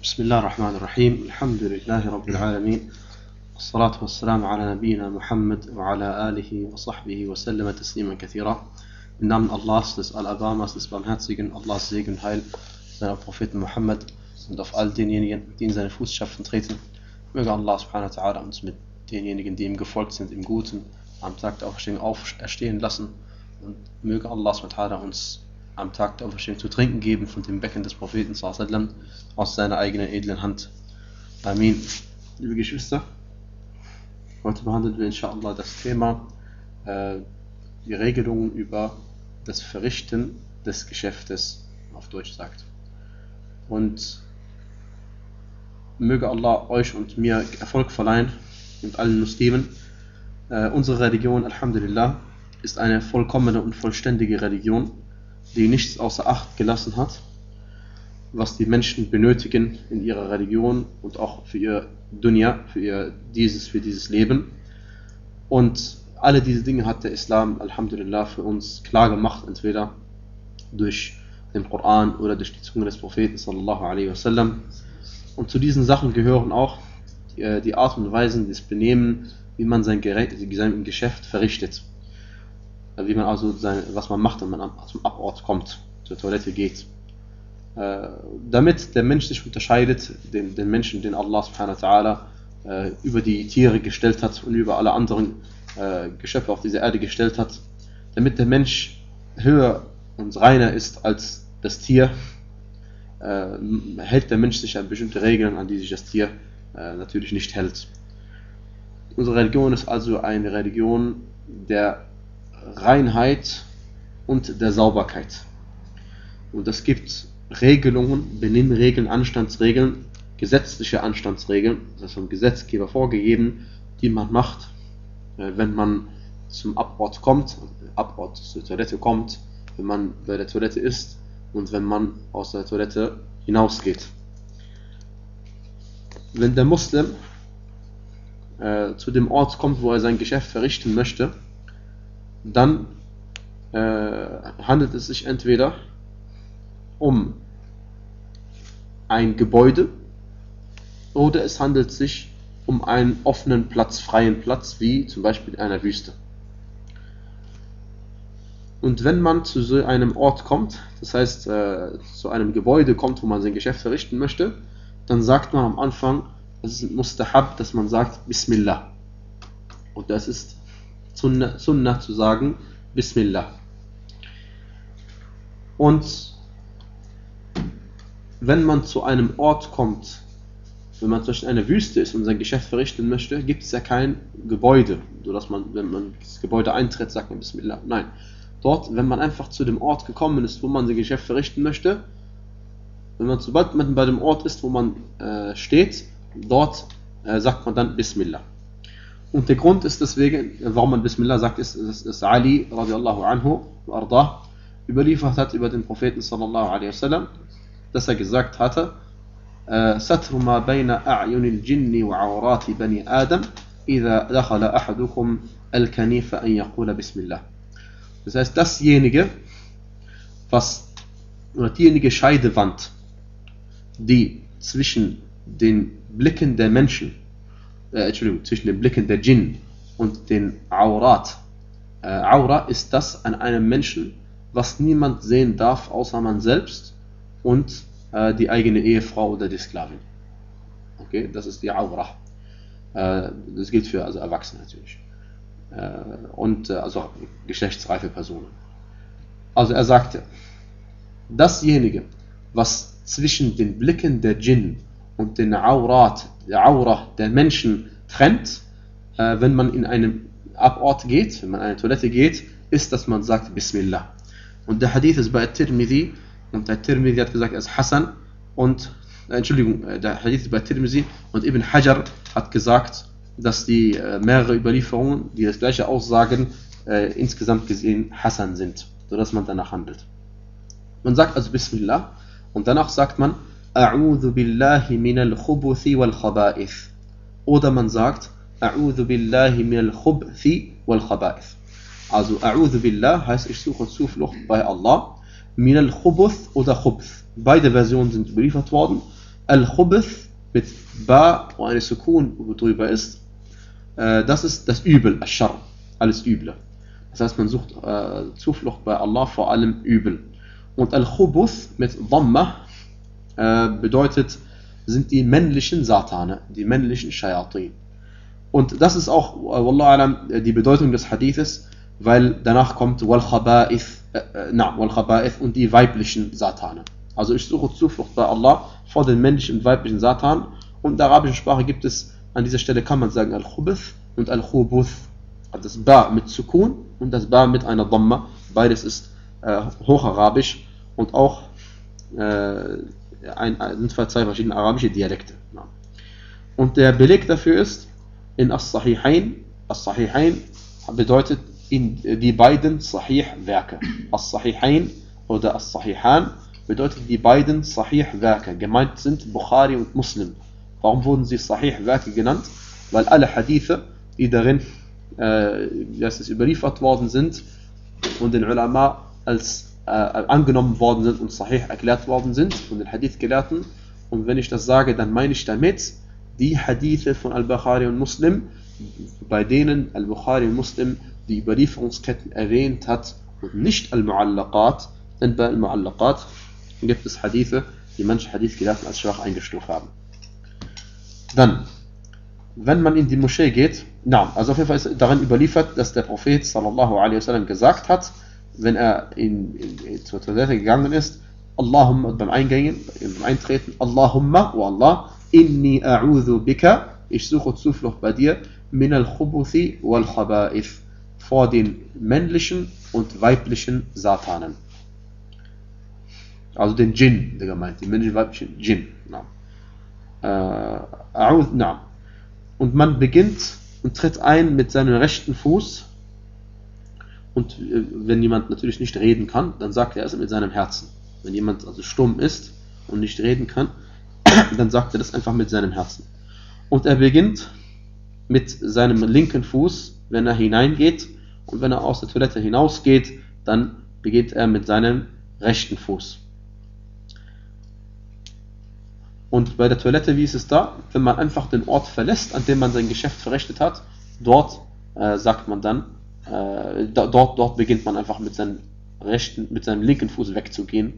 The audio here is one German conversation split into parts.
بسم الله الرحمن الرحيم الحمد لله رب العالمين والصلاة والسلام على نبينا Muhammad وعلى آله وصحبه وسلم تسليما كثيرا. Im Namen Allahs, des Al-Abamas, des Barmherzigen, Allahs Segen und Heil seiner Propheten Muhammad und auf all denjenigen, die in seine Fußstapfen treten. Möge Allah subhanahu wa ta'ala uns mit denjenigen, die ihm gefolgt sind, im Guten am Tag der Auferstehung auferstehen lassen, und möge Allah subhanahu wa ta'ala uns am Tag der Auferstehung zu trinken geben von dem Becken des Propheten sallam, aus seiner eigenen edlen Hand. Amin. Liebe Geschwister, heute behandeln wir inshallah das Thema die Regelungen über das Verrichten des Geschäftes, auf Deutsch sagt. Und möge Allah euch und mir Erfolg verleihen und allen Muslimen. Unsere Religion, Alhamdulillah, ist eine vollkommene und vollständige Religion, die nichts außer Acht gelassen hat, was die Menschen benötigen in ihrer Religion und auch für ihr Dunya, für dieses Leben. Und alle diese Dinge hat der Islam, Alhamdulillah, für uns klar gemacht, entweder durch den Koran oder durch die Zunge des Propheten sallallahu alaihi wasallam. Und zu diesen Sachen gehören auch die Art und Weisen, das Benehmen, wie man sein Geschäft verrichtet. Wie man also was man macht, wenn man zum Abort kommt, zur Toilette geht. Damit der Mensch sich unterscheidet, den Menschen, den Allah subhanahu wa ta'ala über die Tiere gestellt hat und über alle anderen Geschöpfe auf dieser Erde gestellt hat, damit der Mensch höher und reiner ist als das Tier, hält der Mensch sich an bestimmte Regeln, an die sich das Tier natürlich nicht hält. Unsere Religion ist also eine Religion der Reinheit und der Sauberkeit. Und es gibt Regelungen, Benimmregeln, Anstandsregeln, gesetzliche Anstandsregeln, das ist vom Gesetzgeber vorgegeben, die man macht, wenn man zum Abort kommt, zur Toilette kommt, wenn man bei der Toilette ist und wenn man aus der Toilette hinausgeht. Wenn der Muslim zu dem Ort kommt, wo er sein Geschäft verrichten möchte, dann handelt es sich entweder um ein Gebäude oder es handelt sich um einen offenen Platz, freien Platz, wie zum Beispiel in einer Wüste. Und wenn man zu so einem Ort kommt, das heißt zu einem Gebäude kommt, wo man sein Geschäft verrichten möchte, dann sagt man am Anfang, es ist Mustahab, dass man sagt Bismillah. Und das ist Sunnah zu sagen Bismillah. Und wenn man zu einem Ort kommt, wenn man zum Beispiel in einer Wüste ist und sein Geschäft verrichten möchte, gibt es ja kein Gebäude, sodass man, wenn man das Gebäude eintritt, sagt man Bismillah. Nein, dort, wenn man einfach zu dem Ort gekommen ist, wo man sein Geschäft verrichten möchte, sobald man bei dem Ort ist, wo man steht, dort sagt man dann Bismillah. Und der Grund ist deswegen, warum man Bismillah sagt, ist, dass Ali radiallahu anhu ardah überliefert hat über den Propheten sallallahu alaihi wasallam, dass er gesagt hatte, Satru ma bayna a'yunil jinni wa awrati bani Adam idha dakhala ahadukum al-kanifa an yaqula Bismillah. Das heißt, diejenige Scheidewand, die zwischen den Blicken der Menschen, zwischen den Blicken der Djinn und den Aurat. Aura ist das an einem Menschen, was niemand sehen darf, außer man selbst und die eigene Ehefrau oder die Sklavin. Okay, das ist die Aura. Das gilt für also Erwachsene natürlich. Und also geschlechtsreife Personen. Also er sagte, dasjenige, was zwischen den Blicken der Djinn und den Aurat, der Aura der Menschen trennt, wenn man in einen Abort geht, wenn man in eine Toilette geht, ist, dass man sagt Bismillah. Und der Hadith ist bei Tirmidhi, und der Tirmidhi hat gesagt, er ist Hassan, und der Hadith ist bei Tirmidhi, und Ibn Hajar hat gesagt, dass die mehrere Überlieferungen, die das gleiche aussagen, insgesamt gesehen Hassan sind, sodass man danach handelt. Man sagt also Bismillah, und danach sagt man A'udhu billahi minal khubuthi wal khaba'ith. Oder man sagt A'udhu billahi minal khubthi wal khaba'ith. Also A'udhu billah heißt, ich suche Zuflucht bei Allah. Minal khubuth oder khubth. Beide Versionen sind überliefert worden. Al-Khubuth mit Ba, wo eine Sukun drüber ist, das ist das Übel, Ash-Sharr, alles Üble. Das heißt, man sucht Zuflucht bei Allah vor allem Übel. Und Al-Khubuth mit Dhamma bedeutet, sind die männlichen Satane, die männlichen Shayatin. Und das ist auch, Wallahu alam, die Bedeutung des Hadithes, weil danach kommt Wal-Khaba'ith und die weiblichen Satane. Also ich suche Zuflucht bei Allah vor den männlichen und weiblichen Satan. Und in der arabischen Sprache gibt es, an dieser Stelle kann man sagen Al-Khubuth und Al-Khubuth. Das Ba mit Sukun und das Ba mit einer Dhamma. Beides ist hocharabisch und auch sind zwei verschiedene arabische Dialekte. Und der Beleg dafür ist in As-Sahihain. As-Sahihain bedeutet in die beiden Sahih-Werke. As-Sahihain oder As-Sahihan bedeutet die beiden Sahih-Werke. Gemeint sind Bukhari und Muslim. Warum wurden sie Sahih-Werke genannt? Weil alle Hadithe, die darin überliefert worden sind und den Ulama als angenommen worden sind und Sahih erklärt worden sind von den Hadith-Gelehrten. Und wenn ich das sage, dann meine ich damit die Hadithe von Al-Bukhari und Muslim, bei denen Al-Bukhari und Muslim die Überlieferungsketten erwähnt hat und nicht Al-Mu'allaqat, denn bei Al-Mu'allaqat gibt es Hadithe, die manche Hadith-Gelehrten als schwach eingestuft haben. Dann, wenn man in die Moschee geht, also auf jeden Fall ist darin überliefert, dass der Prophet sallallahu alaihi wasallam gesagt hat, wenn er zur Toilette gegangen ist, Allahumma beim Eintreten, Allahumma, O Allah, inni a'udhu bika, ich suche Zuflucht bei dir, min al-Khubuthi wal-Khaba'ith, vor den männlichen und weiblichen Satanen. Also den Djinn, der gemeint, die männlichen und weiblichen Djinn. Und man beginnt und tritt ein mit seinem rechten Fuß. Und wenn jemand natürlich nicht reden kann, dann sagt er es mit seinem Herzen. Wenn jemand also stumm ist und nicht reden kann, dann sagt er das einfach mit seinem Herzen. Und er beginnt mit seinem linken Fuß, wenn er hineingeht, und wenn er aus der Toilette hinausgeht, dann beginnt er mit seinem rechten Fuß. Und bei der Toilette, wie ist es da? Wenn man einfach den Ort verlässt, an dem man sein Geschäft verrichtet hat, dort sagt man dann, dort beginnt man einfach mit seinem linken Fuß wegzugehen.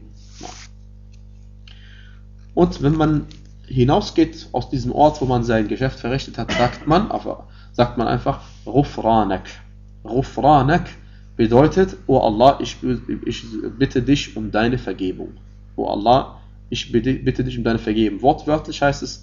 Und wenn man hinausgeht aus diesem Ort, wo man sein Geschäft verrichtet hat, sagt man einfach Ghufranak. Ghufranak bedeutet, O Allah, ich bitte dich um deine Vergebung. O Allah, ich bitte dich um deine Vergebung. Wortwörtlich heißt es,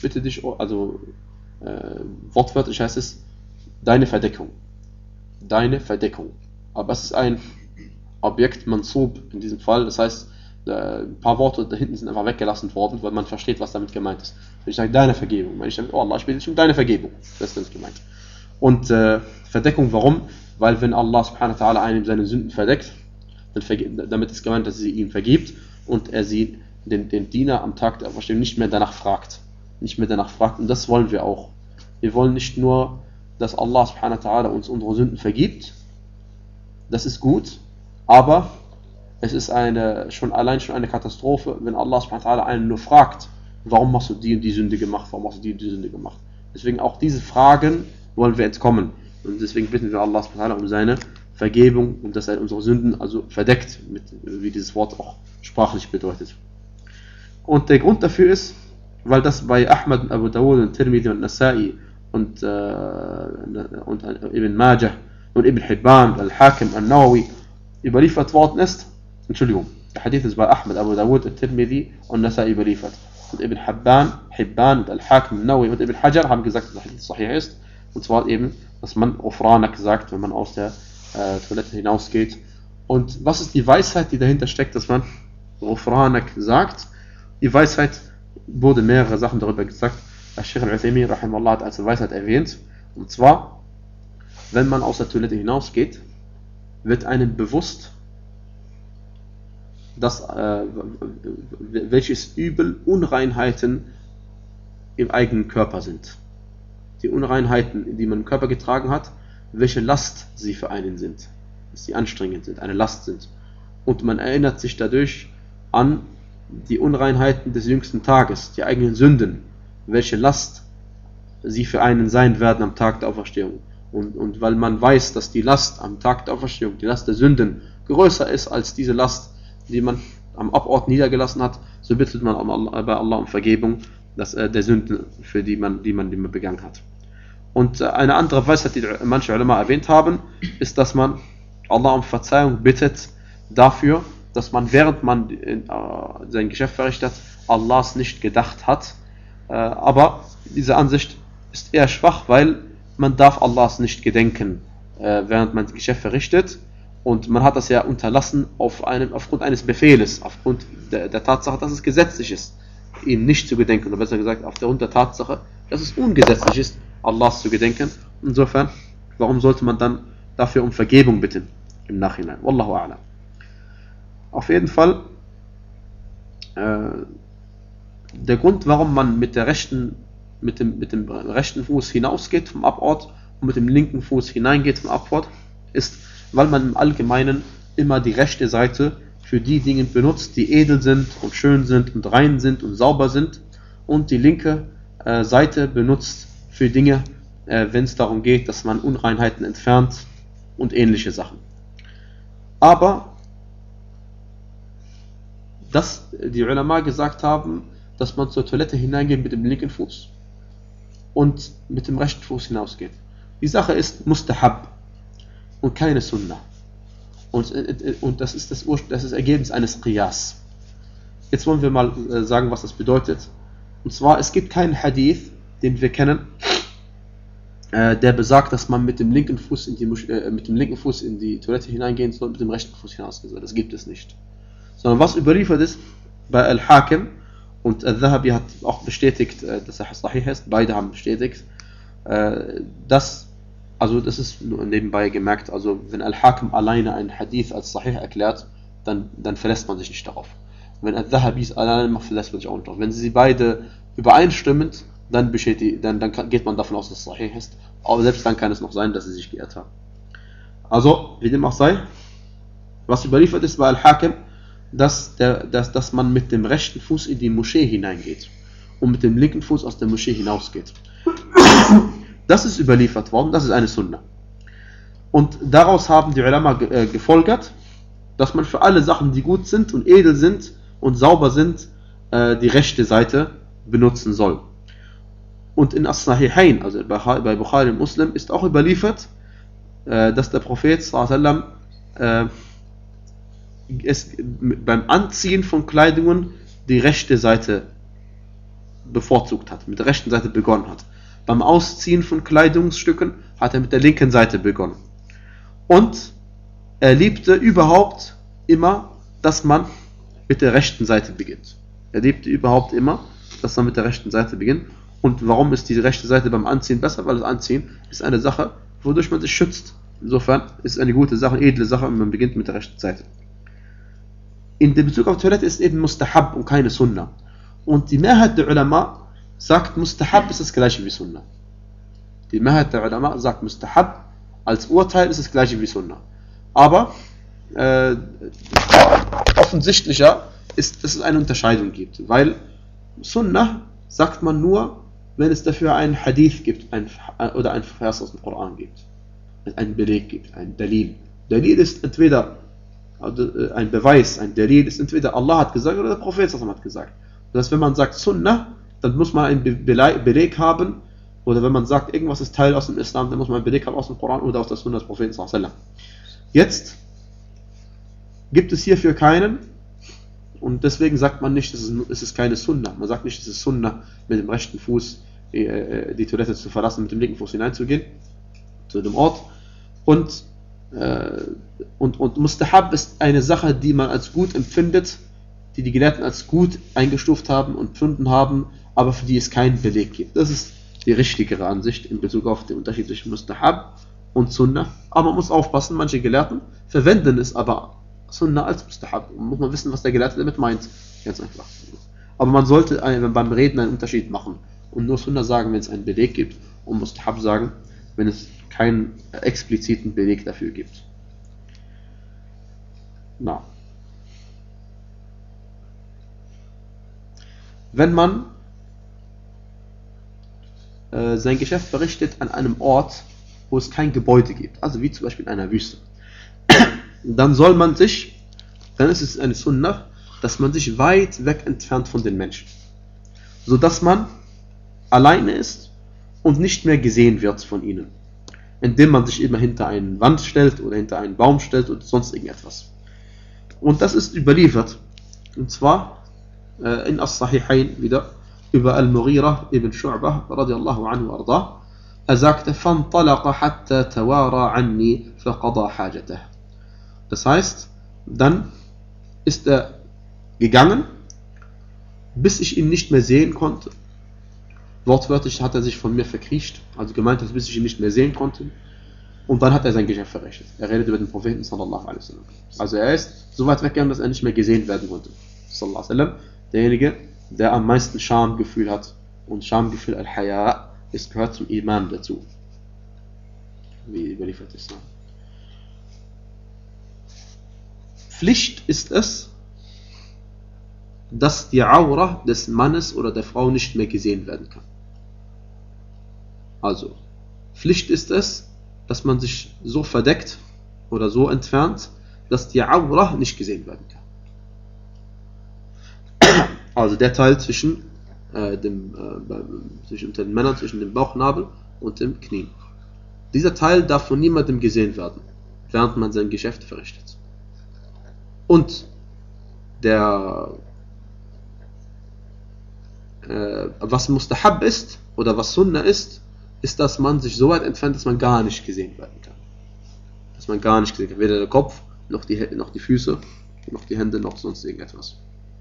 wortwörtlich heißt es, deine Verdeckung. Deine Verdeckung. Aber es ist ein Objekt Mansub in diesem Fall, das heißt, ein paar Worte da hinten sind einfach weggelassen worden, weil man versteht, was damit gemeint ist. Wenn ich sage, deine Vergebung, meine ich damit, oh Allah, ich bitte dich um deine Vergebung. Das ist damit gemeint. Und Verdeckung, warum? Weil wenn Allah subhanahu wa ta'ala einem seine Sünden verdeckt, damit ist gemeint, dass sie ihm vergibt und er den Diener am Tag der Auferstehung nicht mehr danach fragt. Und das wollen wir auch. Wir wollen nicht nur, dass Allah subhanahu wa ta'ala uns unsere Sünden vergibt, das ist gut, aber es ist allein schon eine Katastrophe, wenn Allah subhanahu wa ta'ala einen nur fragt, warum hast du die und die Sünde gemacht, Deswegen auch diese Fragen wollen wir entkommen. Und deswegen bitten wir Allah subhanahu wa ta'ala um seine Vergebung und dass er unsere Sünden also verdeckt, wie dieses Wort auch sprachlich bedeutet. Und der Grund dafür ist, weil das bei Ahmad, Abu Dawud und Tirmidhi und Nasa'i und Ibn Majah und Ibn Hibban, Al-Hakim, Al-Nawawi überliefert worden ist. Entschuldigung, der Hadith ist bei Ahmad, Abu Dawud, Tirmidhi und Nasa'i überliefert. Und Ibn Hibban und Al-Hakim, Al-Nawawi und Ibn Hajar haben gesagt, dass der Hadith sahih ist. Und zwar eben, dass man Ghufranak sagt, wenn man aus der Toilette hinausgeht. Und was ist die Weisheit, die dahinter steckt, dass man Ghufranak sagt? Die Weisheit, wurde mehrere Sachen darüber gesagt. Al-Sheikh Al-Uthaymin rahimahullah hat als Weisheit erwähnt. Und zwar, wenn man aus der Toilette hinausgeht, wird einem bewusst, dass welches Übel Unreinheiten im eigenen Körper sind. Die Unreinheiten, die man im Körper getragen hat, welche Last sie für einen sind, dass sie anstrengend sind, eine Last sind. Und man erinnert sich dadurch an die Unreinheiten des jüngsten Tages, die eigenen Sünden, welche Last sie für einen sein werden am Tag der Auferstehung. Und weil man weiß, dass die Last am Tag der Auferstehung, die Last der Sünden, größer ist als diese Last, die man am Abort niedergelassen hat, so bittet man bei Allah um Vergebung der Sünden, für die man begangen hat. Und eine andere Weisheit, die manche Ulama erwähnt haben, ist, dass man Allah um Verzeihung bittet dafür, dass man, während man sein Geschäft verrichtet, Allahs nicht gedacht hat. Aber diese Ansicht ist eher schwach, weil man darf Allahs nicht gedenken, während man das Geschäft verrichtet. Und man hat das ja unterlassen aufgrund eines Befehles, aufgrund der Tatsache, dass es gesetzlich ist, ihn nicht zu gedenken. Oder besser gesagt, aufgrund der Tatsache, dass es ungesetzlich ist, Allahs zu gedenken. Insofern, warum sollte man dann dafür um Vergebung bitten im Nachhinein? Wallahu a'lam. Auf jeden Fall, der Grund, warum man mit dem rechten Fuß hinausgeht vom Abort und mit dem linken Fuß hineingeht vom Abort, ist, weil man im Allgemeinen immer die rechte Seite für die Dinge benutzt, die edel sind und schön sind und rein sind und sauber sind, und die linke Seite benutzt für Dinge, wenn es darum geht, dass man Unreinheiten entfernt und ähnliche Sachen. Aber dass die Ulama gesagt haben, dass man zur Toilette hineingeht mit dem linken Fuß und mit dem rechten Fuß hinausgeht. Die Sache ist Mustahab und keine Sunnah. Und das ist das Ergebnis eines Qiyas. Jetzt wollen wir mal sagen, was das bedeutet. Und zwar, es gibt keinen Hadith, den wir kennen, der besagt, dass man mit dem linken Fuß in die Toilette hineingehen soll, mit dem rechten Fuß hinausgehen soll. Das gibt es nicht. Sondern was überliefert ist bei Al-Hakim, und Al-Dhahabi hat auch bestätigt, dass er Sahih ist, beide haben bestätigt, das ist nur nebenbei gemerkt, also wenn Al-Hakim alleine einen Hadith als Sahih erklärt, dann verlässt man sich nicht darauf. Wenn Al-Dhahabi es alleine macht, verlässt man sich auch nicht darauf. Wenn sie beide übereinstimmend, dann geht man davon aus, dass es Sahih ist, aber selbst dann kann es noch sein, dass sie sich geirrt haben. Also, wie dem auch sei, was überliefert ist bei Al-Hakim, dass man mit dem rechten Fuß in die Moschee hineingeht und mit dem linken Fuß aus der Moschee hinausgeht. Das ist überliefert worden, das ist eine Sunna. Und daraus haben die Ulama gefolgert, dass man für alle Sachen, die gut sind und edel sind und sauber sind, die rechte Seite benutzen soll. Und in As-Sahihain, also bei Bukhari und Muslim, ist auch überliefert, dass der Prophet sallallahu alaihi wasallam beim Anziehen von Kleidungen die rechte Seite bevorzugt hat, mit der rechten Seite begonnen hat. Beim Ausziehen von Kleidungsstücken hat er mit der linken Seite begonnen. Und er liebte überhaupt immer, dass man mit der rechten Seite beginnt. Er liebte überhaupt immer, dass man mit der rechten Seite beginnt. Und warum ist die rechte Seite beim Anziehen besser? Weil das Anziehen ist eine Sache, wodurch man sich schützt. Insofern ist es eine gute Sache, eine edle Sache, und man beginnt mit der rechten Seite. In dem Bezug auf Toilette ist eben Mustahab und keine Sunnah. Und die Mehrheit der Ulama sagt, Mustahab ist das gleiche wie Sunnah. Die Mehrheit der Ulama sagt, Mustahab als Urteil ist das gleiche wie Sunnah. Aber offensichtlicher ist, dass es eine Unterscheidung gibt. Weil Sunnah sagt man nur, wenn es dafür einen Hadith gibt oder einen Vers aus dem Koran gibt. Einen Beleg gibt, ein Dalil. Dalil ist entweder ein Beweis, ein Dalil ist entweder Allah hat gesagt oder der Prophet hat gesagt. Das heißt, wenn man sagt Sunnah, dann muss man einen Beleg haben, oder wenn man sagt, irgendwas ist Teil aus dem Islam, dann muss man einen Beleg haben aus dem Koran oder aus der Sunnah des Propheten. Jetzt gibt es hierfür keinen, und deswegen sagt man nicht, es ist keine Sunnah. Man sagt nicht, es ist Sunnah, mit dem rechten Fuß die Toilette zu verlassen, mit dem linken Fuß hineinzugehen zu dem Ort. Und Mustahab ist eine Sache, die man als gut empfindet, die die Gelehrten als gut eingestuft haben und empfunden haben, aber für die es keinen Beleg gibt. Das ist die richtigere Ansicht in Bezug auf den Unterschied zwischen Mustahab und Sunnah. Aber man muss aufpassen, manche Gelehrten verwenden es aber Sunnah als Mustahab. Man muss wissen, was der Gelehrte damit meint. Ganz einfach. Aber man sollte beim Reden einen Unterschied machen und nur Sunnah sagen, wenn es einen Beleg gibt, und Mustahab sagen, wenn es keinen expliziten Beleg dafür gibt. Na. wenn man sein Geschäft verrichtet an einem Ort, wo es kein Gebäude gibt, also wie zum Beispiel in einer Wüste, dann ist es eine Sunnah, dass man sich weit weg entfernt von den Menschen, sodass man alleine ist und nicht mehr gesehen wird von ihnen, indem man sich immer hinter eine Wand stellt oder hinter einen Baum stellt oder sonst irgendetwas. Und das ist überliefert, und zwar in As-Sahihain wieder, über Al-Mughira ibn Shu'bah radiallahu anhu arda. Er sagte: فَانْطَلَقَ حَتَّى تَوَارَى عَنِّي فَقَضَى حَاجَتَهُ. Das heißt, dann ist er gegangen, bis ich ihn nicht mehr sehen konnte. Wortwörtlich hat er sich von mir verkriecht, also gemeint, dass bis ich ihn nicht mehr sehen konnte. Und dann hat er sein Geschäft verrichtet. Er redet über den Propheten sallallahu alaihi wasallam. Also er ist so weit weggegangen, dass er nicht mehr gesehen werden konnte. Sallallahu alaihi wasallam, derjenige, der am meisten Schamgefühl hat. Und Schamgefühl al-Haya gehört zum Iman dazu. Wie überliefert ist. Pflicht ist es, dass die Aura des Mannes oder der Frau nicht mehr gesehen werden kann. Also, Pflicht ist es, dass man sich so verdeckt oder so entfernt, dass die Aura nicht gesehen werden kann. Also der Teil zwischen den Männern, zwischen dem Bauchnabel und dem Knie. Dieser Teil darf von niemandem gesehen werden, während man sein Geschäft verrichtet. Und was Mustahab ist oder was Sunnah ist, dass man sich so weit entfernt, dass man gar nicht gesehen werden kann. Dass man gar nicht gesehen kann, weder der Kopf, noch die Füße, noch die Hände, noch sonst irgendetwas.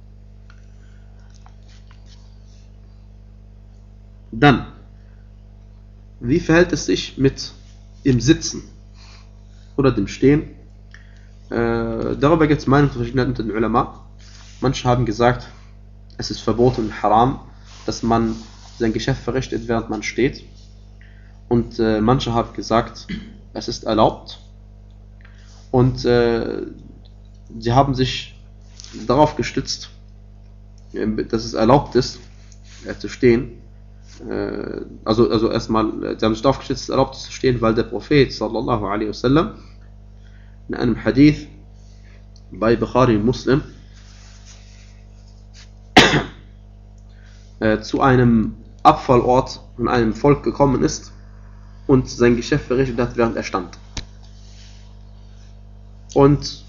Dann, wie verhält es sich mit dem Sitzen oder dem Stehen? Darüber gibt es Meinungsverschiedenheiten unter den Ulama. Manche haben gesagt, es ist verboten und haram, dass man sein Geschäft verrichtet, während man steht. Und manche haben gesagt, es ist erlaubt. Und sie haben sich darauf gestützt, dass es erlaubt ist, zu stehen. Also erstmal, sie haben sich darauf gestützt, dass es erlaubt ist zu stehen, weil der Prophet sallallahu alaihi wasallam in einem Hadith bei Bukhari und Muslim zu einem Abfallort von einem Volk gekommen ist und sein Geschäft verrichtet hat, während er stand. Und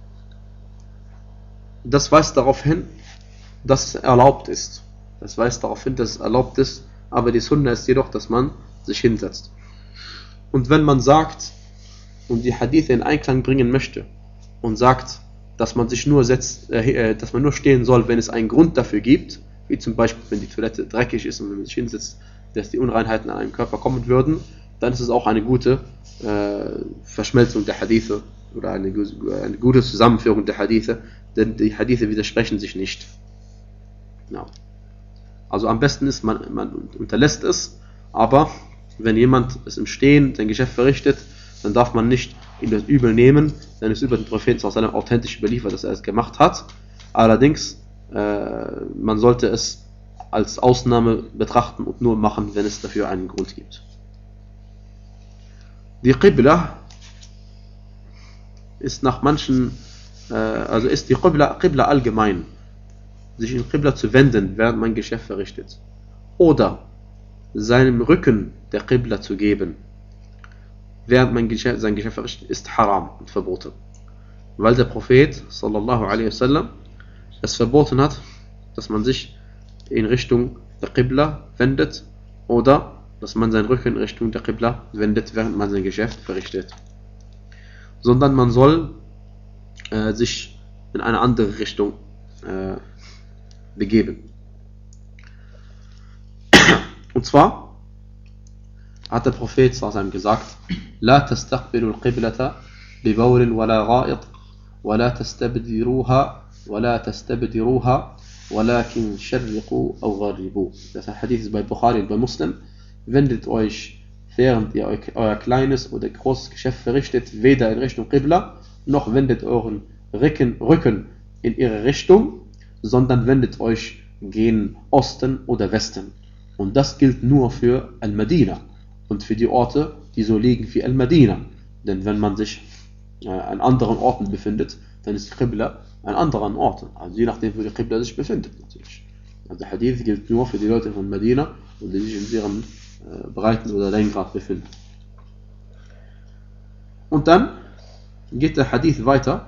das weist darauf hin, dass es erlaubt ist. Das weist darauf hin, dass es erlaubt ist, aber die Sunna ist jedoch, dass man sich hinsetzt. Und wenn man sagt und die Hadithe in Einklang bringen möchte und sagt, dass man sich nur dass man nur stehen soll, wenn es einen Grund dafür gibt, wie zum Beispiel, wenn die Toilette dreckig ist und wenn man sich hinsetzt, dass die Unreinheiten an einem Körper kommen würden, dann ist es auch eine gute Verschmelzung der Hadithe oder eine gute Zusammenführung der Hadithe, denn die Hadithe widersprechen sich nicht. Genau. Also am besten ist, man unterlässt es, aber wenn jemand es im Stehen sein Geschäft verrichtet, dann darf man nicht ihm das übel nehmen, denn es ist über den Propheten aus seinem authentisch überliefert, dass er es gemacht hat. Allerdings, man sollte es als Ausnahme betrachten und nur machen, wenn es dafür einen Grund gibt. Die Qibla ist nach manchen, ist die Qibla allgemein, sich in Qibla zu wenden, während man Geschäft verrichtet, oder seinem Rücken der Qibla zu geben, während man sein Geschäft verrichtet, ist haram und verboten. Weil der Prophet sallallahu alaihi wasallam es verboten hat, dass man sich in Richtung der Qibla wendet oder dass man seinen Rücken in Richtung der Qibla wendet, während man sein Geschäft verrichtet. Sondern man soll sich in eine andere Richtung begeben. Und zwar hat der Prophet sallallahu gesagt: La tastaqbilu al-qiblata bi bawlin wala gha'it wala tastabdiruha walakin sharriqu aw gharribu. Das Hadith ist bei Bukhari und bei Muslim. Wendet euch, während ihr euer kleines oder großes Geschäft verrichtet, weder in Richtung Qibla, noch wendet euren Rücken in ihre Richtung, sondern wendet euch gen Osten oder Westen. Und das gilt nur für Al-Madina und für die Orte, die so liegen wie Al-Madina. Denn wenn man sich an anderen Orten befindet, dann ist die Qibla an anderen Orten. Also je nachdem, wo die Qibla sich befindet natürlich. Also der Hadith gilt nur für die Leute von Medina und die sich in ihrem Breiten- oder Längengrad befinden. Und dann geht der Hadith weiter.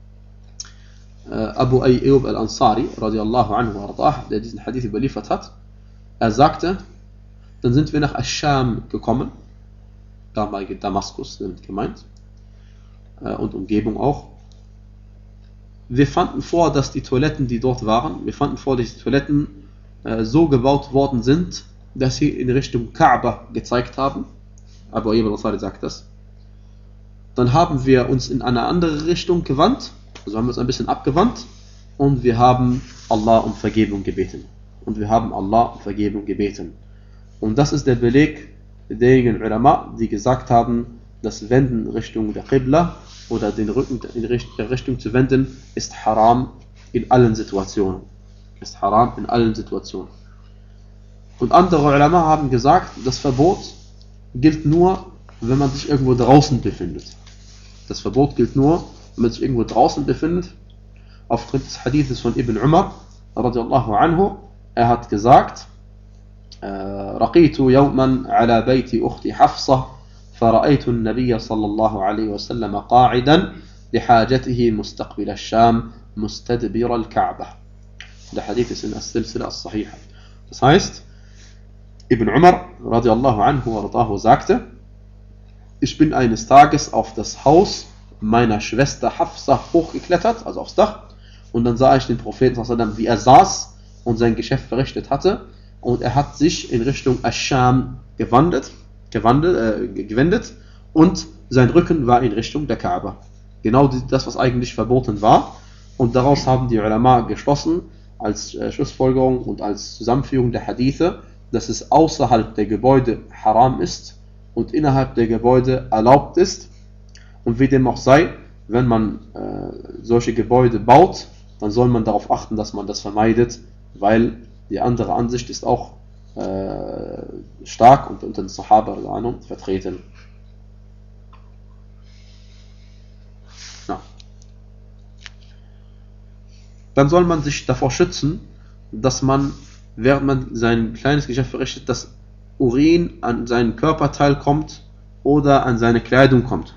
Abu Ayyub al-Ansari, radiallahu anhu ardah, der diesen Hadith überliefert hat, er sagte, dann sind wir nach Asch-Scham gekommen, damalige Damaskus sind gemeint, und Umgebung auch. Wir fanden vor, dass die Toiletten, die dort waren, so gebaut worden sind, dass sie in Richtung Kaaba gezeigt haben. Abu Ayyub al-Ansari sagt das. Dann haben wir uns in eine andere Richtung gewandt, also haben wir uns ein bisschen abgewandt und wir haben Allah um Vergebung gebeten. Und das ist der Beleg derjenigen Ulama, die gesagt haben, das Wenden Richtung der Qibla oder den Rücken in der Richtung zu wenden, ist haram in allen Situationen. Und andere Ulama haben gesagt, das Verbot gilt nur, wenn man sich irgendwo draußen befindet. Aufgrund des Hadithes von Ibn Umar, radiallahu anhu, er hat gesagt, رقيت يوما على بيت أختي حفصة فرأيت النبي صلى الله عليه وسلم قاعدا لحاجته مستقبل الشام مستدبر الكعبة. Der Hadith ist in As-Silsila As-Sahiha. Das heißt, Ibn Umar radiallahu anhu wardahu sagte, ich bin eines Tages auf das Haus meiner Schwester Hafsa hochgeklettert, also aufs Dach, und dann sah ich den Propheten, wie er saß und sein Geschäft verrichtet hatte, und er hat sich in Richtung Asch-Scham gewendet und sein Rücken war in Richtung der Kaaba. Genau das, was eigentlich verboten war, und daraus haben die Ulama geschlossen, als Schlussfolgerung und als Zusammenführung der Hadithe, dass es außerhalb der Gebäude haram ist und innerhalb der Gebäude erlaubt ist. Und wie dem auch sei, wenn man solche Gebäude baut, dann soll man darauf achten, dass man das vermeidet, weil die andere Ansicht ist auch stark und unter den Sahaba vertreten. Ja. Dann soll man sich davor schützen, dass man, während man sein kleines Geschäft verrichtet, dass Urin an seinen Körperteil kommt oder an seine Kleidung kommt.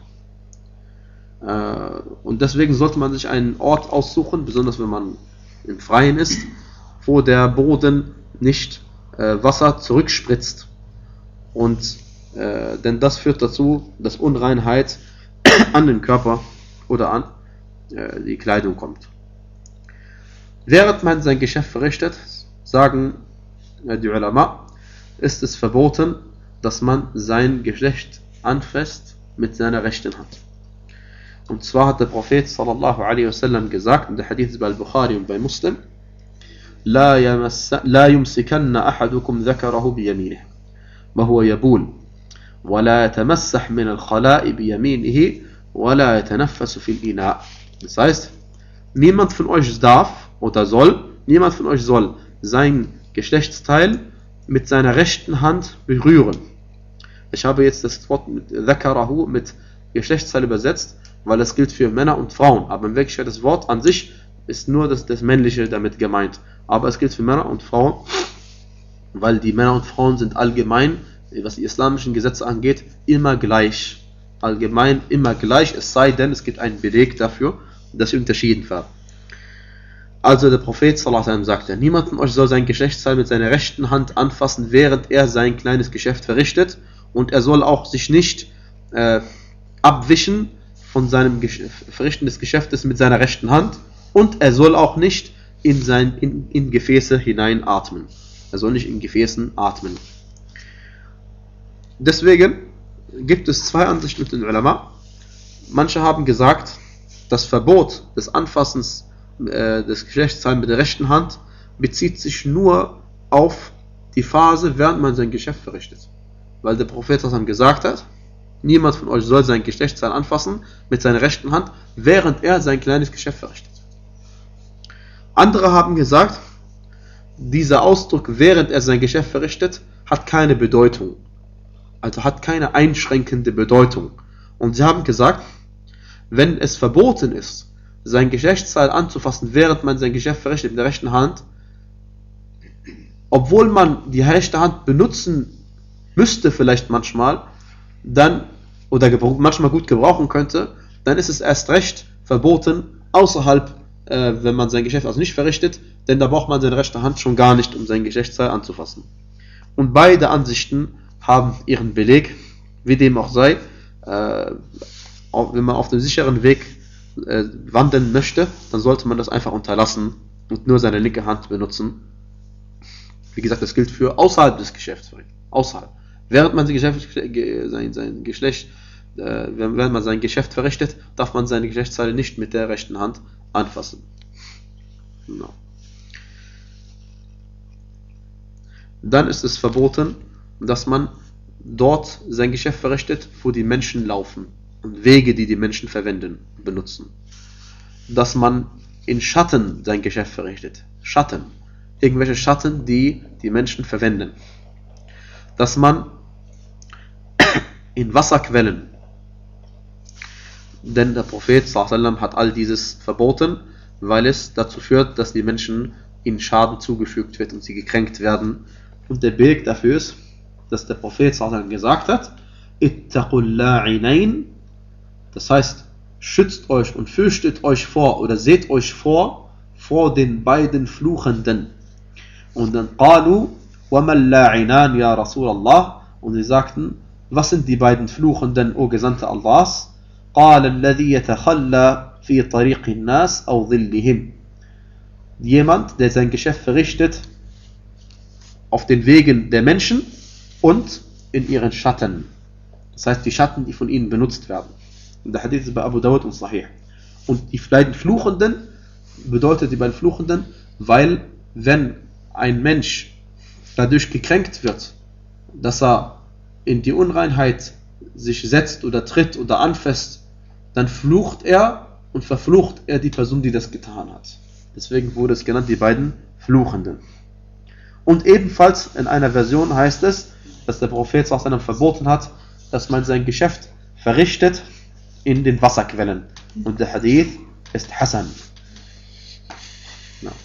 Und deswegen sollte man sich einen Ort aussuchen, besonders wenn man im Freien ist, wo der Boden nicht Wasser zurückspritzt. Denn das führt dazu, dass Unreinheit an den Körper oder an die Kleidung kommt. Während man sein Geschäft verrichtet, sagen die Ulama, ist es verboten, dass man sein Geschlecht anfasst mit seiner rechten Hand. Und zwar hat der Prophet sallallahu alaihi wasallam gesagt, in der Hadith bei Al-Bukhari und bei Muslim, لا يمسكن أحدكم ذكره بيمينه وهو يبول ولا يتمسح من الخلاء بيمينه ولا يتنفس في الإناء. Das heißt, niemand von euch soll sein Geschlechtsteil mit seiner rechten Hand berühren. Ich habe jetzt das Wort mit ذكره mit Geschlechtsteil übersetzt, weil es gilt für Männer und Frauen. Aber in Wirklichkeit das Wort an sich ist nur das Männliche damit gemeint. Aber es gilt für Männer und Frauen, weil die Männer und Frauen sind allgemein, was die islamischen Gesetze angeht, immer gleich. Allgemein immer gleich, es sei denn, es gibt einen Beleg dafür, dass sie unterschieden werden. Also der Prophet sallallahu alaihi wasallam sagte, niemand von euch soll sein Geschlechtsteil mit seiner rechten Hand anfassen, während er sein kleines Geschäft verrichtet, und er soll auch sich nicht abwischen von seinem Verrichten des Geschäftes mit seiner rechten Hand, und er soll auch nicht in Gefäße hinein atmen. Er soll nicht in Gefäßen atmen. Deswegen gibt es zwei Ansichten mit den Ulama. Manche haben gesagt, das Verbot des Anfassens des Geschlechtsteils mit der rechten Hand bezieht sich nur auf die Phase, während man sein Geschäft verrichtet. Weil der Prophet gesagt hat, niemand von euch soll sein Geschlechtsteil anfassen mit seiner rechten Hand, während er sein kleines Geschäft verrichtet. Andere haben gesagt, dieser Ausdruck, während er sein Geschäft verrichtet, hat keine Bedeutung. Also hat keine einschränkende Bedeutung. Und sie haben gesagt, wenn es verboten ist, sein Geschlechtsteil anzufassen, während man sein Geschäft verrichtet mit der rechten Hand, obwohl man die rechte Hand benutzen müsste vielleicht manchmal, dann, oder manchmal gut gebrauchen könnte, dann ist es erst recht verboten, außerhalb, wenn man sein Geschäft also nicht verrichtet, denn da braucht man seine rechte Hand schon gar nicht, um sein Geschlechtsteil anzufassen. Und beide Ansichten haben ihren Beleg, wie dem auch sei, wenn man auf dem sicheren Weg wandeln möchte, dann sollte man das einfach unterlassen und nur seine linke Hand benutzen. Wie gesagt, das gilt für außerhalb des Geschäfts. Außerhalb. Während man wenn man sein Geschäft verrichtet, darf man seine Geschlechtsteile nicht mit der rechten Hand anfassen. Genau. Dann ist es verboten, dass man dort sein Geschäft verrichtet, wo die Menschen laufen und Wege, die die Menschen verwenden, benutzen. Dass man in Schatten sein Geschäft verrichtet. Schatten. Irgendwelche Schatten, die die Menschen verwenden. Dass man in Wasserquellen, denn der Prophet ﷺ hat all dieses verboten, weil es dazu führt, dass die Menschen ihnen Schaden zugefügt wird und sie gekränkt werden. Und der Beleg dafür ist, dass der Prophet ﷺ gesagt hat, ittaqul la'inain, das heißt, schützt euch und fürchtet euch vor oder seht euch vor den beiden Fluchenden. Und dann qalu wa man la'inan ya Rasulallah, und sie sagten, was sind die beiden Fluchenden, o Gesandte Allahs? قال الذي يتخلى في طريق الناس أو ظلهم. Jemand, der sein Geschäft verrichtet auf den Wegen der Menschen und in ihren Schatten. Das heißt, die Schatten, die von ihnen benutzt werden. Und der Hadith ist bei Abu Dawud und Sahih. Und die beiden Fluchenden bedeutet die beiden Fluchenden, weil wenn ein Mensch dadurch gekränkt wird, dass er in die Unreinheit sich setzt oder tritt oder anfasst, dann flucht er und verflucht er die Person, die das getan hat. Deswegen wurde es genannt, die beiden Fluchenden. Und ebenfalls in einer Version heißt es, dass der Prophet verboten hat, dass man sein Geschäft verrichtet in den Wasserquellen. Und der Hadith ist Hasan. Ja.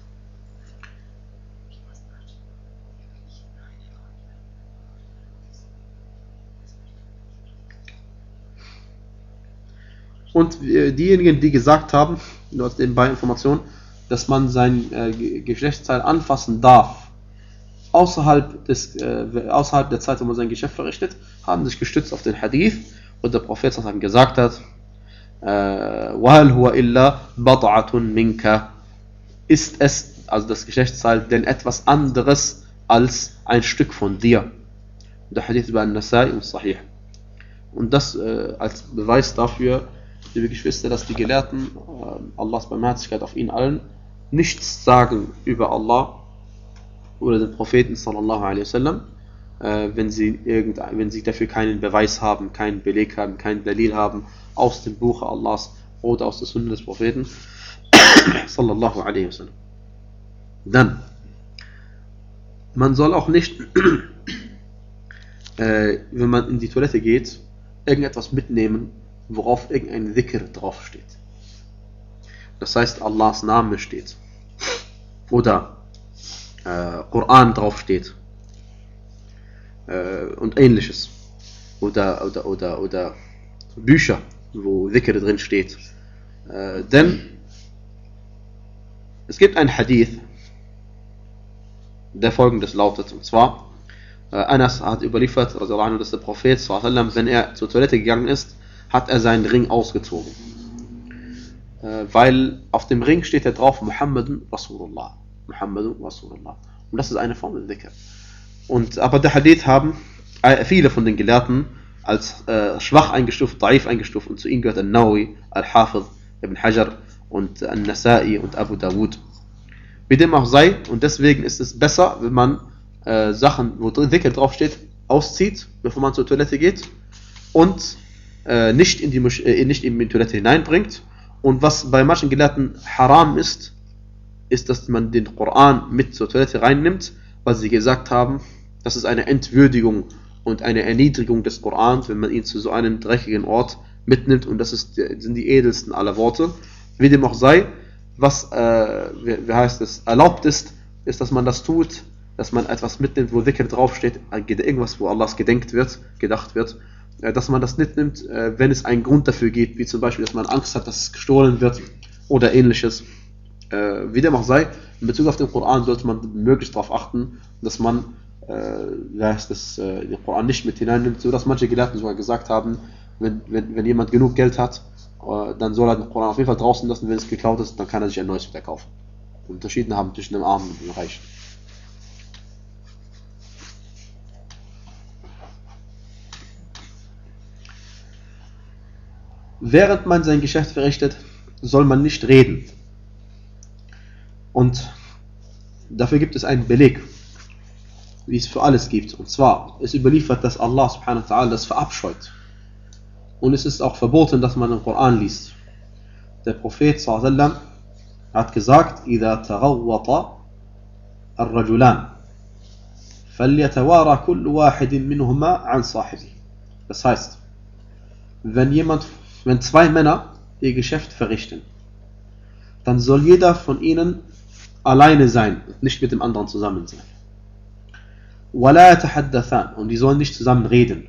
Und diejenigen, die gesagt haben, nur aus den beiden Informationen, dass man sein Geschlechtsteil anfassen darf, außerhalb der Zeit, wo man sein Geschäft verrichtet, haben sich gestützt auf den Hadith, und der Prophet gesagt hat, وَهَلْ هُوَ إِلَّا بَضْعَةٌ مِنْكَ, ist es, also das Geschlechtsteil, denn etwas anderes als ein Stück von dir. Der Hadith über An-Nasai und Sahih. Und das als Beweis dafür, liebe Geschwister, dass die Gelehrten, Allahs Barmherzigkeit auf ihnen allen, nichts sagen über Allah oder den Propheten sallallahu alaihi wasallam, wenn sie dafür keinen Beweis haben, keinen Beleg haben, keinen Dalil haben aus dem Buch Allahs oder aus der Sunna des Propheten sallallahu alaihi wasallam. Dann, man soll auch nicht, wenn man in die Toilette geht, irgendetwas mitnehmen, worauf irgendein Dhikr draufsteht. Das heißt, Allahs Name steht. Oder Koran draufsteht. Und ähnliches. Oder Bücher, wo Dhikr drin steht. Denn es gibt ein Hadith, der folgendes lautet, und zwar, Anas hat überliefert, dass der Prophet, wenn er zur Toilette gegangen ist, hat er seinen Ring ausgezogen. Weil auf dem Ring steht er drauf, Muhammadun Rasulullah. Muhammadun Rasulullah. Und das ist eine Form der Dhikr. Aber der Hadith haben viele von den Gelehrten als schwach eingestuft, daif eingestuft, und zu ihnen gehört An-Nawawi, Al-Hafiz, Ibn Hajar und An-Nasai und Abu Dawud. Wie dem auch sei, und deswegen ist es besser, wenn man Sachen, wo Dhikr draufsteht, auszieht, bevor man zur Toilette geht, und nicht in die Toilette hineinbringt. Und was bei manchen Gelehrten haram ist, ist, dass man den Koran mit zur Toilette reinnimmt, weil sie gesagt haben, das ist eine Entwürdigung und eine Erniedrigung des Korans, wenn man ihn zu so einem dreckigen Ort mitnimmt, und das sind die edelsten aller Worte. Wie dem auch sei, was wie heißt es, erlaubt ist, dass man das tut, dass man etwas mitnimmt, wo Dhikr draufsteht, irgendwas, wo Allahs gedacht wird, dass man das mitnimmt, wenn es einen Grund dafür gibt, wie zum Beispiel, dass man Angst hat, dass es gestohlen wird oder ähnliches. Wie dem auch sei, in Bezug auf den Koran sollte man möglichst darauf achten, dass man den Koran nicht mit hineinnimmt, so dass manche Gelehrten sogar gesagt haben, wenn jemand genug Geld hat, dann soll er den Koran auf jeden Fall draußen lassen, wenn es geklaut ist, dann kann er sich ein neues wieder kaufen. Unterschieden haben zwischen dem Armen und dem Reichen. Während man sein Geschäft verrichtet, soll man nicht reden. Und dafür gibt es einen Beleg, wie es für alles gibt. Und zwar ist überliefert, dass Allah subhanahu wa ta'ala das verabscheut. Und es ist auch verboten, dass man den Koran liest. Der Prophet sallallahu alaihi wasallam hat gesagt: إِذَا تَغَوَّطَ الرَّجُلَانِ فَلْيَتَوَارَى كُلُّ وَاحِدٍ مِّنْهُمَا عَنْ صَاحِبِهِ. Das heißt, wenn zwei Männer ihr Geschäft verrichten, dann soll jeder von ihnen alleine sein und nicht mit dem anderen zusammen sein. وَلَا يَتَحَدَّثَانِ, und die sollen nicht zusammen reden.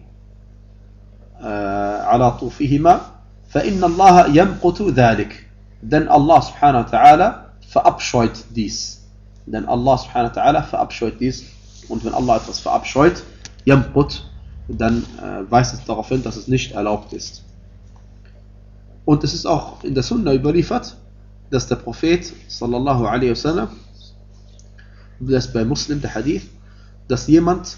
عَلَى طُوفِهِمَا فَإِنَّ اللَّهَ يَمْقُتُ ذَلِكَ, denn Allah subhanahu wa ta'ala verabscheut dies. Denn Allah subhanahu wa ta'ala verabscheut dies. Und wenn Allah etwas verabscheut, yamqut, dann weist es darauf hin, dass es nicht erlaubt ist. Und es ist auch in der Sunna überliefert, dass der Prophet sallallahu alaihi wasallam, das ist bei Muslim der Hadith, dass jemand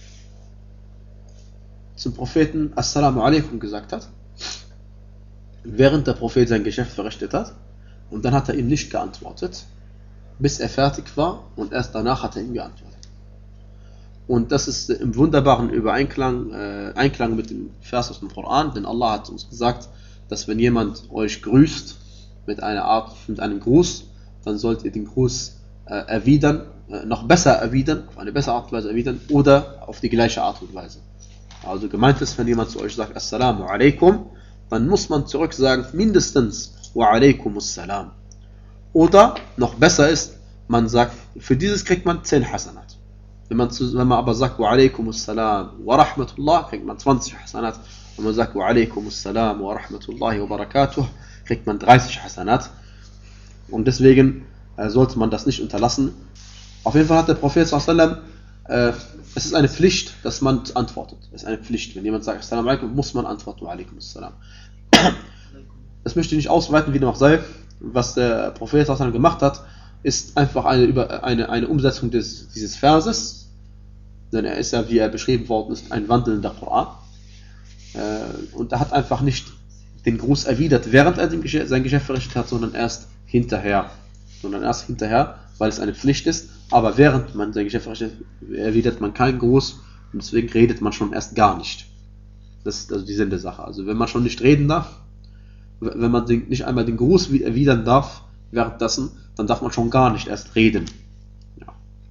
zum Propheten Assalamu alaikum gesagt hat, während der Prophet sein Geschäft verrichtet hat, und dann hat er ihm nicht geantwortet, bis er fertig war, und erst danach hat er ihm geantwortet. Und das ist im wunderbaren Einklang mit dem Vers aus dem Koran, denn Allah hat uns gesagt, dass wenn jemand euch grüßt mit einem Gruß, dann sollt ihr den Gruß erwidern, noch besser erwidern, auf eine bessere Art und Weise erwidern, oder auf die gleiche Art und Weise. Also gemeint ist, wenn jemand zu euch sagt Assalamu alaikum, dann muss man zurück sagen mindestens Wa alaikum assalam. Oder noch besser ist, man sagt, für dieses kriegt man 10 Hasanat. Wenn man aber sagt Wa alaikum assalam wa rahmatullah, kriegt man 20 Hasanat. Wenn man sagt Wa alaikum assalam wa rahmatullahi wa barakatuh, kriegt man 30 Hasanat. Und deswegen sollte man das nicht unterlassen. Auf jeden Fall hat der Prophet sallallahu alaihi wasallam, es ist eine Pflicht, dass man antwortet. Es ist eine Pflicht. Wenn jemand sagt Assalamu alaikum, muss man antworten Wa alaikum assalam. Das möchte ich nicht ausweiten, wie dem auch sei. Was der Prophet sallallahu alaihi wasallam gemacht hat, ist einfach eine Umsetzung dieses Verses. Denn er ist ja, wie er beschrieben worden ist, ein wandelnder Koran. Und er hat einfach nicht den Gruß erwidert, während er sein Geschäft verrichtet hat, sondern erst hinterher. Weil es eine Pflicht ist. Aber während man sein Geschäft verrichtet, erwidert man keinen Gruß, und deswegen redet man schon erst gar nicht. Das ist also die Sinn der Sache. Also wenn man schon nicht reden darf, wenn man nicht einmal den Gruß erwidern darf währenddessen, dann darf man schon gar nicht erst reden. Ja.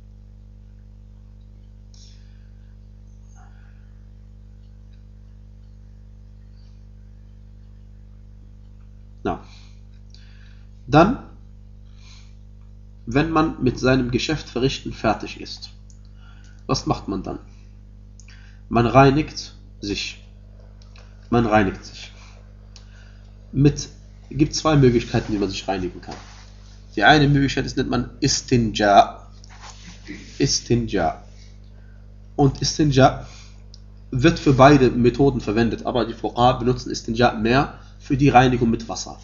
Na. Dann, wenn man mit seinem Geschäft verrichten fertig ist, was macht man dann? Man reinigt sich. Gibt zwei Möglichkeiten, wie man sich reinigen kann. Die eine Möglichkeit nennt man Istinja. Und Istinja wird für beide Methoden verwendet, aber die Fuqaha benutzen Istinja mehr für die Reinigung mit Wasser.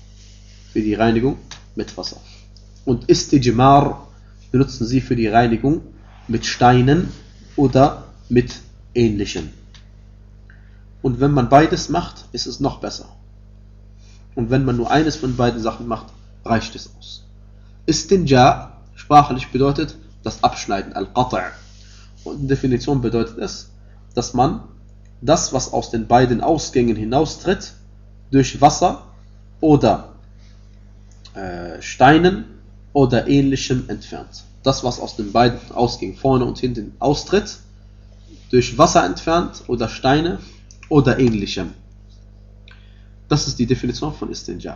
Und Istijmar benutzen sie für die Reinigung mit Steinen oder mit Ähnlichem. Und wenn man beides macht, ist es noch besser. Und wenn man nur eines von beiden Sachen macht, reicht es aus. Istinja sprachlich bedeutet das Abschneiden, Al-Qata'. Und in Definition bedeutet es, dass man das, was aus den beiden Ausgängen hinaustritt, durch Wasser oder Steinen oder Ähnlichem entfernt. Das, was aus den beiden ausging, vorne und hinten, austritt, durch Wasser entfernt oder Steine oder Ähnlichem. Das ist die Definition von Istinja.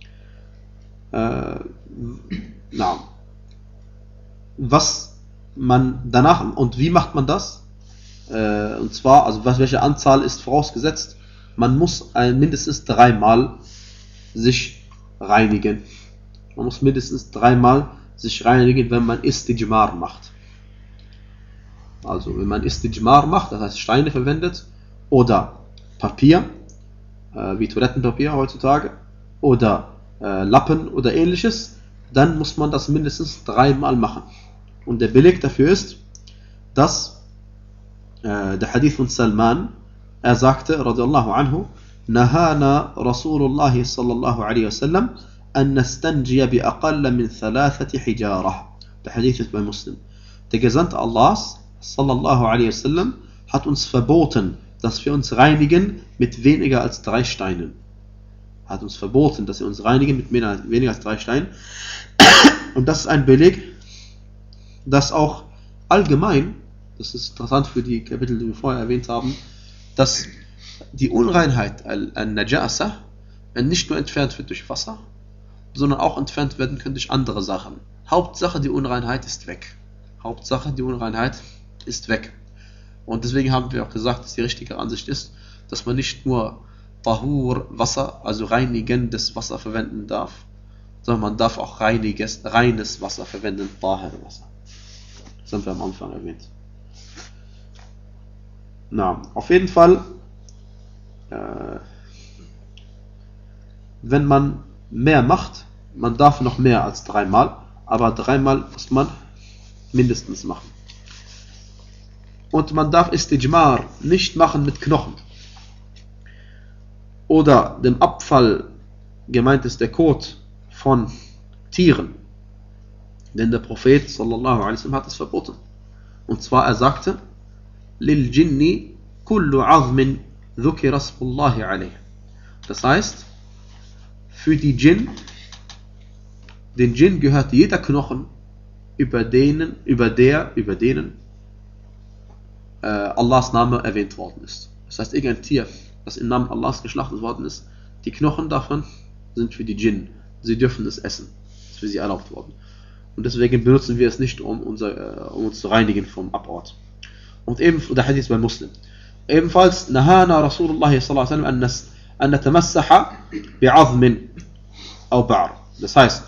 Was man danach, und wie macht man das? Und zwar, also welche Anzahl ist vorausgesetzt? Man muss mindestens 3 Mal sich reinigen. Man muss mindestens 3 Mal sich reinigen, wenn man Istijmar macht. Also wenn man Istijmar macht, das heißt Steine verwendet oder Papier, wie Toilettenpapier heutzutage, oder Lappen oder ähnliches, dann muss man das mindestens 3 Mal machen. Und der Beleg dafür ist, dass der Hadith von Salman, er sagte, radiallahu anhu, Nahana Rasulullah sallallahu alaihi wasallam an nastanjiya bi aqalla min 3 hijarah. Der Hadith ist bei Muslim. Der Gesandte Allahs sallallahu alaihi wasallam hat uns verboten, dass wir uns reinigen mit weniger als 3 Steinen. Hat uns verboten, dass wir uns reinigen mit weniger als 3 Steinen. Und das ist ein Beleg, dass auch allgemein, das ist interessant für die Kapitel, die wir vorher erwähnt haben, dass die Unreinheit, al-Najasa, nicht nur entfernt wird durch Wasser, sondern auch entfernt werden kann durch andere Sachen. Hauptsache, die Unreinheit ist weg. Hauptsache, die Unreinheit ist weg. Und deswegen haben wir auch gesagt, dass die richtige Ansicht ist, dass man nicht nur Tahur, Wasser, also reinigendes Wasser verwenden darf, sondern man darf auch reines Wasser verwenden, Tahir Wasser. Das haben wir am Anfang erwähnt. Na, auf jeden Fall, wenn man mehr macht, man darf noch mehr als 3 Mal, aber 3 Mal muss man mindestens machen. Und man darf Istijmar nicht machen mit Knochen. Oder dem Abfall, gemeint ist der Kot von Tieren. Denn der Prophet sallallahu alaihi wasallam hat es verboten. Und zwar er sagte, Lil Jinni kullu azmin dhukira ismullahi alayh. Das heißt, für die Djinn, den Djinn gehört jeder Knochen, über denen Allahs Name erwähnt worden ist. Das heißt, irgendein Tier, das im Namen Allahs geschlachtet worden ist, die Knochen davon sind für die Djinn. Sie dürfen es essen. Das ist für sie erlaubt worden. Und deswegen benutzen wir es nicht, um uns zu reinigen vom Abort. Und ebenfalls, der Hadith bei Muslim. Ebenfalls, Nahana Rasulullah sallallahu alaihi wasallam an natamassaha bi'azmin aw ba'r. Das heißt,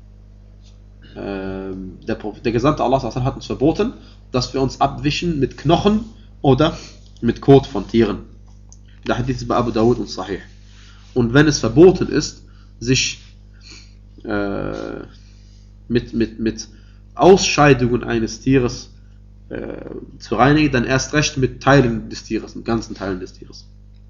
der Gesandte Allah hat uns verboten, dass wir uns abwischen mit Knochen oder mit Kot von Tieren. Der Hadith ist bei Abu Dawud und Sahih. Und wenn es verboten ist, sich mit Ausscheidungen eines Tieres zu reinigen, dann erst recht mit Teilen des Tieres, mit ganzen Teilen des Tieres.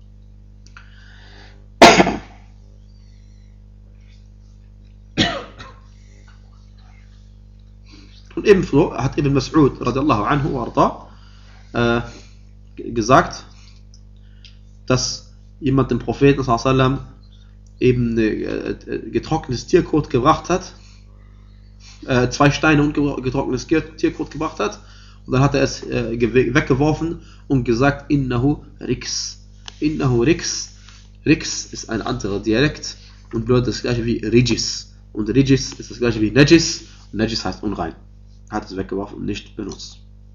Und ebenso hat Ibn Mas'ud radiallahu anhu warda gesagt, dass jemand dem Propheten sallam eben getrocknetes Tierkot gebracht hat, 2 Steine und getrocknetes Tierkot gebracht hat, und dann hat er es weggeworfen und gesagt, Innahu Riks. Innahu Riks. Riks ist ein anderer Dialekt und bedeutet das gleiche wie Rijis. Und Rijis ist das gleiche wie Najis. Und Najis heißt unrein. Hat es weggeworfen und nicht benutzt.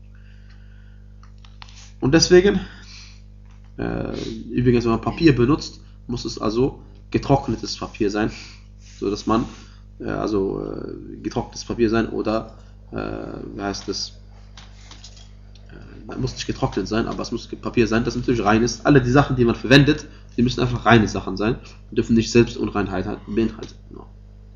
Und deswegen, übrigens, wenn man Papier benutzt, muss es also getrocknetes Papier sein, so dass man getrocknetes Papier sein oder wie heißt es? Muss nicht getrocknet sein, aber es muss Papier sein, das natürlich rein ist. Alle die Sachen, die man verwendet, die müssen einfach reine Sachen sein und dürfen nicht selbst Unreinheit beinhalten. No.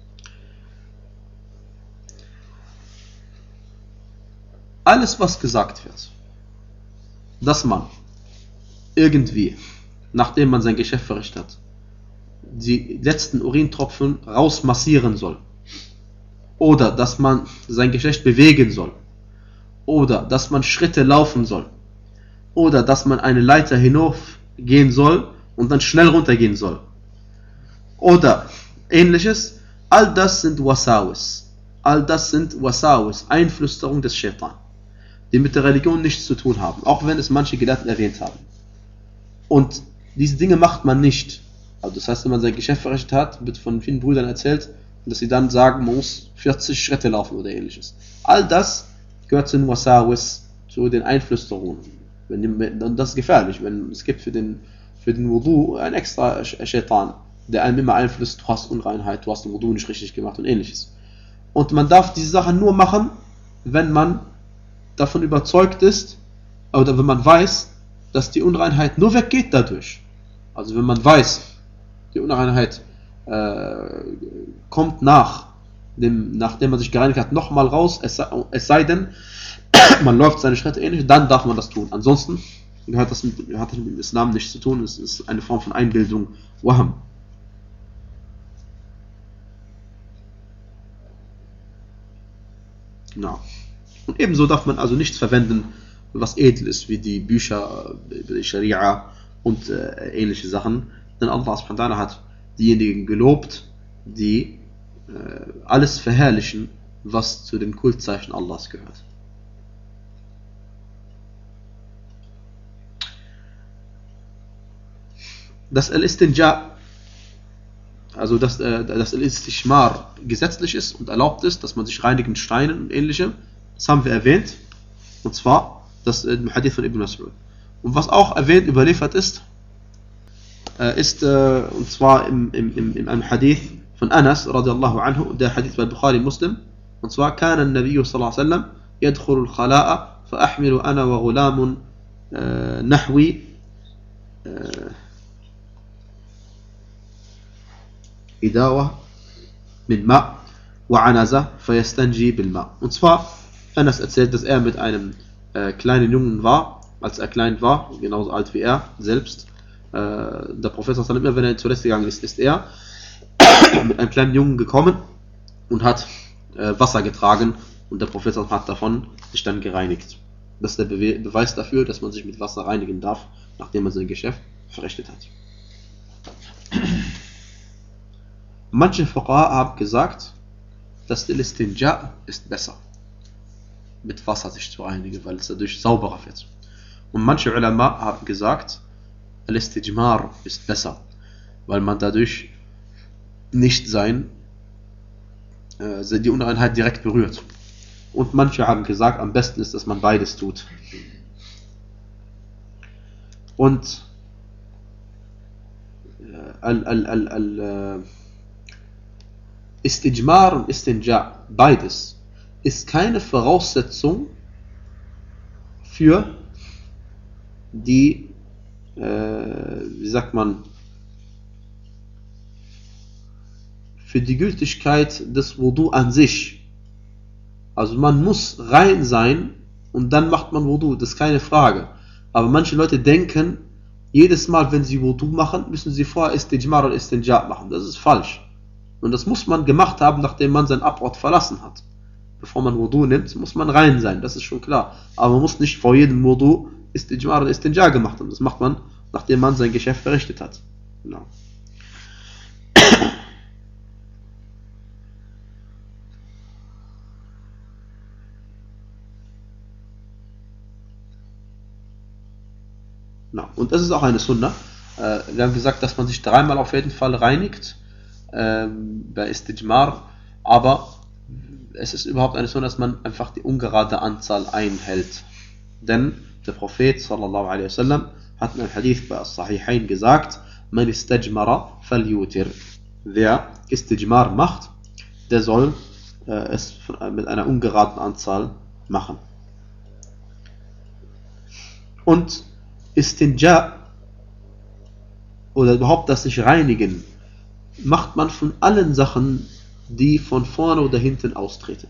Alles, was gesagt wird, dass man irgendwie, nachdem man sein Geschäft verrichtet hat, die letzten Urintropfen rausmassieren soll, oder dass man sein Geschlecht bewegen soll, oder dass man Schritte laufen soll, oder dass man eine Leiter hinaufgehen soll und dann schnell runtergehen soll, oder ähnliches, all das sind Wasawis. all das sind Wasawis, Einflüsterungen des Shaitan, die mit der Religion nichts zu tun haben, auch wenn es manche Gelehrten erwähnt haben. Und diese Dinge macht man nicht. Also das heißt, wenn man sein Geschäft verrichtet hat, wird von vielen Brüdern erzählt, dass sie dann sagen, man muss 40 Schritte laufen oder ähnliches. All das gehört zu den Wasawis, zu den Einflüsterungen. Und das ist gefährlich, wenn es gibt für den Wudu ein extra Shaitan, der einem immer einflößt, du hast Unreinheit, du hast den Wudu nicht richtig gemacht und ähnliches. Und man darf diese Sachen nur machen, wenn man davon überzeugt ist, oder wenn man weiß, dass die Unreinheit nur weggeht dadurch. Also wenn man weiß, die Unreinheit kommt nachdem man sich gereinigt hat, nochmal raus, es sei denn, man läuft seine Schritte ähnlich, dann darf man das tun. Ansonsten hat das mit dem Islam nichts zu tun, es ist eine Form von Einbildung, Waham. Genau. Und ebenso darf man also nichts verwenden, was edel ist, wie die Bücher, die Scharia und ähnliche Sachen. Denn Allah subhanahu wa ta'ala hat diejenigen gelobt, die alles verherrlichen, was zu den Kultzeichen Allahs gehört. Dass Al-Istinja, also dass Al-Istishmar gesetzlich ist und erlaubt ist, dass man sich reinigt mit Steinen und ähnlichem, das haben wir erwähnt, und zwar das im Hadith von Ibn Mas'ud. Und was auch erwähnt, überliefert ist, und zwar in einem Hadith von Anas radiallahu anhu, der Hadith bei Bukhari Muslim, und zwar كان النبي صلى الله عليه وسلم يدخل الخلاء فأحمل أنا وغلام نحوي إداوة من ماء وعنزة فيستنجي بالماء. Und zwar, Anas erzählt, dass er mit einem kleinen Jungen war, als er klein war, genauso alt wie er selbst. Der Prophet sallallahu alaihi wasallam, immer wenn er zur Rest gegangen ist, ist er mit einem kleinen Jungen gekommen und hat Wasser getragen, und der Prophet sallallahu alaihi wasallam hat davon sich dann gereinigt. Das ist der Beweis dafür, dass man sich mit Wasser reinigen darf, nachdem man sein Geschäft verrichtet hat. Manche Fuqaha haben gesagt, dass der Istinja ist besser, mit Wasser sich zu reinigen, weil es dadurch sauberer wird. Und manche Ulama haben gesagt, Al-Istijmar ist besser, weil man dadurch nicht die Unreinheit direkt berührt. Und manche haben gesagt, am besten ist, dass man beides tut. Und Istijmar und Istinja, beides, ist keine Voraussetzung für die, für die Gültigkeit des Wudu an sich. Also man muss rein sein und dann macht man Wudu, das ist keine Frage. Aber manche Leute denken, jedes Mal, wenn sie Wudu machen, müssen sie vorher Istijmar und Istinja machen. Das ist falsch. Und das muss man gemacht haben, nachdem man seinen Abort verlassen hat. Bevor man Wudu nimmt, muss man rein sein, das ist schon klar. Aber man muss nicht vor jedem Wudu Istijmar und Istinja gemacht haben. Das macht man, nachdem man sein Geschäft verrichtet hat. Genau. Und das ist auch eine Sunna. Wir haben gesagt, dass man sich dreimal auf jeden Fall reinigt bei Istijmar, aber es ist überhaupt eine Sunna, dass man einfach die ungerade Anzahl einhält. Denn der Prophet sallallahu alaihi wasallam hat in einem Hadith bei As-Sahihain gesagt, man istajmara falyutir. Wer Istijmar macht, der soll es mit einer ungeraden Anzahl machen. Und Istinja oder überhaupt das sich reinigen macht man von allen Sachen, die von vorne oder hinten austreten.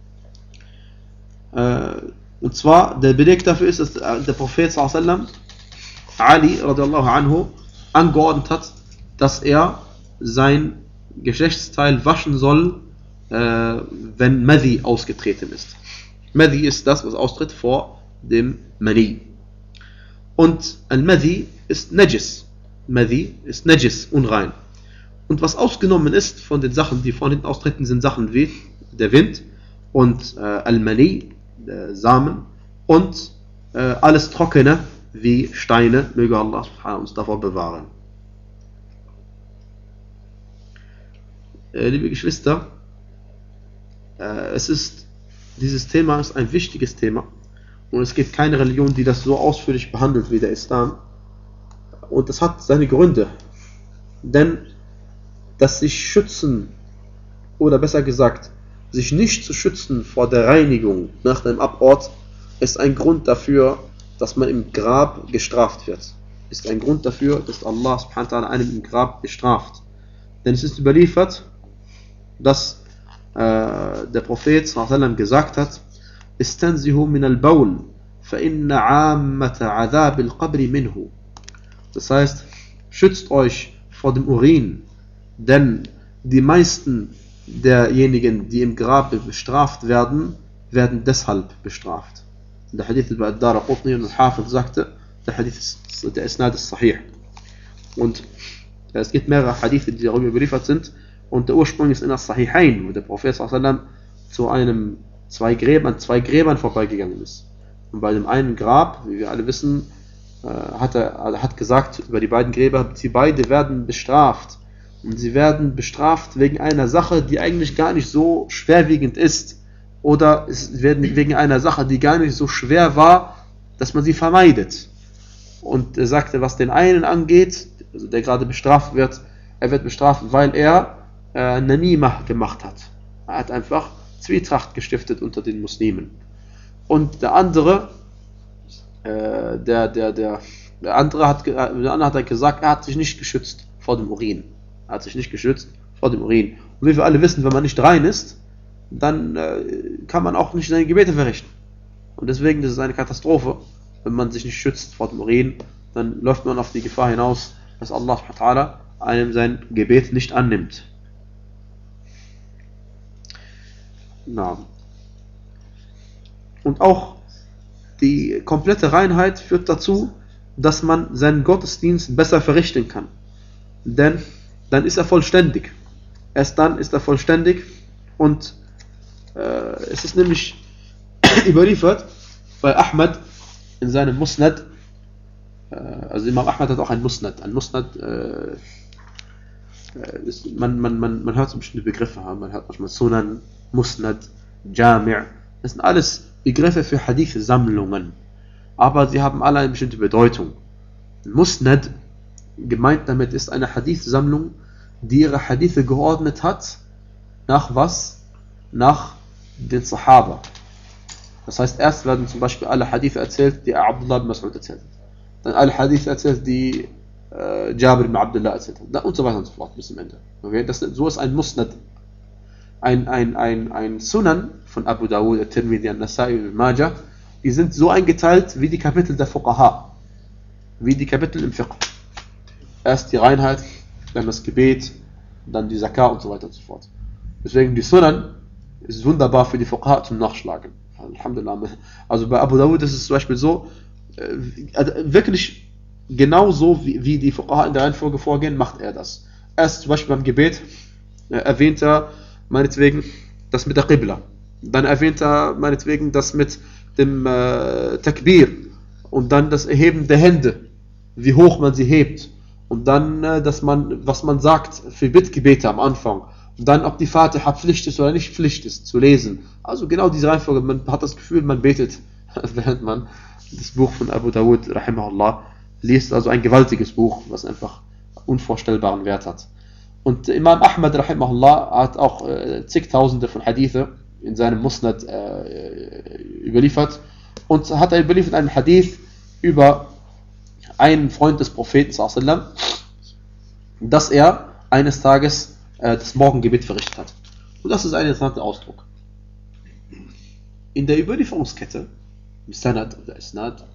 Und zwar, der Beleg dafür ist, dass der Prophet sallallahu alaihi wasallam Ali radiallahu anhu angeordnet hat, dass er sein Geschlechtsteil waschen soll, wenn Madhi ausgetreten ist. Madhi ist das, was austritt vor dem Mani. Und Al-Madhi ist Najis. Madhi ist Najis, unrein. Und was ausgenommen ist von den Sachen, die von hinten austreten, sind Sachen wie der Wind, und Al-Mani, Samen, und alles Trockene wie Steine, möge Allah subhanahu uns davor bewahren. Liebe Geschwister, dieses Thema ist ein wichtiges Thema, und es gibt keine Religion, die das so ausführlich behandelt wie der Islam, und das hat seine Gründe, denn dass sich schützen, oder besser gesagt, sich nicht zu schützen vor der Reinigung nach dem Abort, ist ein Grund dafür, dass man im Grab gestraft wird. Ist ein Grund dafür, dass Allah subhanahu wa ta'ala einen im Grab bestraft. Denn es ist überliefert, dass der Prophet sallallahu alaihi wasallam gesagt hat: Istanzihu min al-Bawl, fa inna 'ammata 'adhab al-qabr minhu. Das heißt, schützt euch vor dem Urin, denn die meisten derjenigen, die im Grab bestraft werden, werden deshalb bestraft. Der Hadith über Ad-Daraqutni und Al-Hafid sagte, der Isnad ist sahih. Und es gibt mehrere Hadithe, die darüber überliefert sind, und der Ursprung ist in As-Sahihain, wo der Prophet sallallahu zu zwei Gräbern vorbeigegangen ist. Und bei dem einen Grab, wie wir alle wissen, hat gesagt über die beiden Gräber, sie beide werden bestraft. Und sie werden bestraft wegen einer Sache, die eigentlich gar nicht so schwerwiegend ist. Oder es werden wegen einer Sache, die gar nicht so schwer war, dass man sie vermeidet. Und er sagte, was den einen angeht, also der gerade bestraft wird, er wird bestraft, weil er Namimah gemacht hat. Er hat einfach Zwietracht gestiftet unter den Muslimen. Und der andere, der andere hat gesagt, er hat sich nicht geschützt vor dem Urin. Er hat sich nicht geschützt vor dem Urin. Und wie wir alle wissen, wenn man nicht rein ist, dann kann man auch nicht seine Gebete verrichten. Und deswegen ist es eine Katastrophe, wenn man sich nicht schützt vor dem Urin, dann läuft man auf die Gefahr hinaus, dass Allah subhanahu wa ta'ala einem sein Gebet nicht annimmt. Na. Und auch die komplette Reinheit führt dazu, dass man seinen Gottesdienst besser verrichten kann. Denn dann ist er vollständig. Erst dann ist er vollständig, und es ist nämlich überliefert bei Ahmad in seinem Musnad, also Imam Ahmad hat auch ein Musnad. Ein Musnad, man hört so bestimmte Begriffe, man hört manchmal Sunan, Musnad, Jami', das sind alles Begriffe für Hadith-Sammlungen, aber sie haben alle eine bestimmte Bedeutung. Musnad, gemeint damit ist eine Hadith-Sammlung, die ihre Hadithe geordnet hat, nach was? Nach den Sahaba. Das heißt, erst werden zum Beispiel alle Hadithe erzählt, die Abdullah ibn Mas'ud erzählt hat. Dann alle Hadithe erzählt, die Jabir ibn Abdullah erzählt hat. Und so weiter und so fort bis zum Ende. Okay? So ist ein Musnad. Ein Sunan von Abu Dawud, At-Tirmidhi, An-Nasa'i und Majah, die sind so eingeteilt wie die Kapitel der Fuqaha. Wie die Kapitel im Fiqh. Erst die Reinheit, dann das Gebet, dann die Zakah und so weiter und so fort. Deswegen die Sunan ist wunderbar für die Fuqaha zum Nachschlagen. Alhamdulillah. Also bei Abu Dawud ist es zum Beispiel so, wirklich genauso wie die Fuqaha in der Reihenfolge vorgehen, macht er das. Erst zum Beispiel beim Gebet erwähnt er meinetwegen das mit der Qibla. Dann erwähnt er meinetwegen das mit dem Takbir. Und dann das Erheben der Hände, wie hoch man sie hebt. Und dann, was man sagt für Bittgebete am Anfang. Und dann, ob die Fatiha Pflicht ist oder nicht Pflicht ist, zu lesen. Also genau diese Reihenfolge. Man hat das Gefühl, man betet, während man das Buch von Abu Dawud, rahimahullah, liest. Also ein gewaltiges Buch, was einfach unvorstellbaren Wert hat. Und Imam Ahmad, rahimahullah, hat auch zigtausende von Hadithe in seinem Musnad überliefert. Und hat er überliefert einen Hadith über einen Freund des Propheten, sallallahu alaihi wasallam, dass er eines Tages das Morgengebet verrichtet hat. Und das ist ein interessanter Ausdruck. In der Überlieferungskette, im Sanad oder Isnad,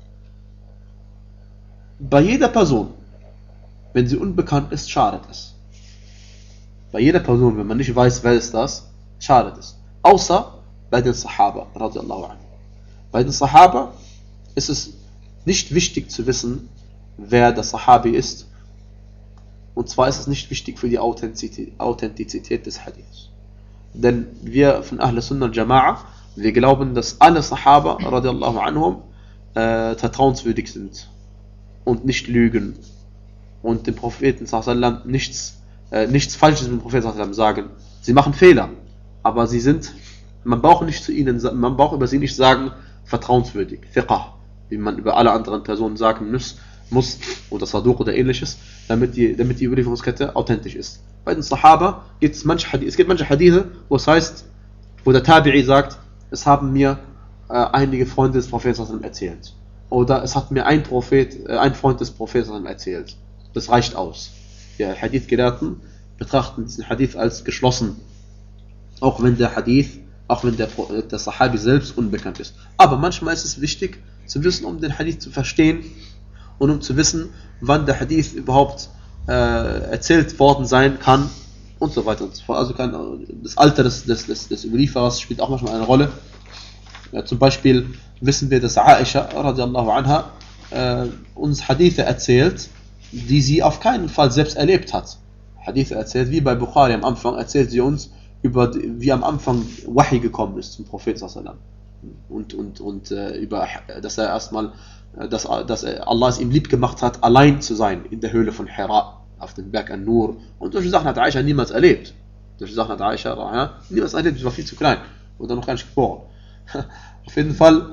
bei jeder Person, wenn sie unbekannt ist, schadet es. Bei jeder Person, wenn man nicht weiß, wer ist das, schadet es. Außer bei den Sahaba, radiallahu anhu. Bei den Sahaba ist es nicht wichtig zu wissen, wer der Sahabi ist. Und zwar ist es nicht wichtig für die Authentizität des Hadiths. Denn wir von Ahl Sunnah al-Jama'a, wir glauben, dass alle Sahaba radiallahu anhum vertrauenswürdig sind und nicht lügen und dem Propheten sallam nichts Falsches mit dem Propheten sallam sagen. Sie machen Fehler, aber sie sind, man braucht über sie nicht sagen, vertrauenswürdig, fiqh, wie man über alle anderen Personen sagen muss oder Saduq oder ähnliches, damit die Überlieferungskette authentisch ist. Bei den Sahaba gibt es manche Hadithe, wo es heißt, wo der Tabi'i sagt, es haben mir einige Freunde des Propheten erzählt. Oder es hat mir ein Freund des Propheten erzählt. Das reicht aus. Die Hadith-Gelehrten betrachten diesen Hadith als geschlossen. Auch wenn der Sahabi selbst unbekannt ist. Aber manchmal ist es wichtig zu wissen, um den Hadith zu verstehen und um zu wissen, wann der Hadith überhaupt erzählt worden sein kann und so weiter und so fort. Also das Alter des Überlieferers spielt auch manchmal eine Rolle. Zum Beispiel wissen wir, dass Aisha radiallahu anha uns Hadithe erzählt, die sie auf keinen Fall selbst erlebt hat. Hadithe erzählt, wie bei Bukhari am Anfang, erzählt sie uns wie am Anfang Wahi gekommen ist zum Propheten sallam. Und über, dass Allah es ihm lieb gemacht hat, allein zu sein in der Höhle von Hira, auf dem Berg An-Nur. Und solche Sachen hat Aisha niemals erlebt. Sie war viel zu klein oder noch gar nicht geboren. Auf jeden Fall,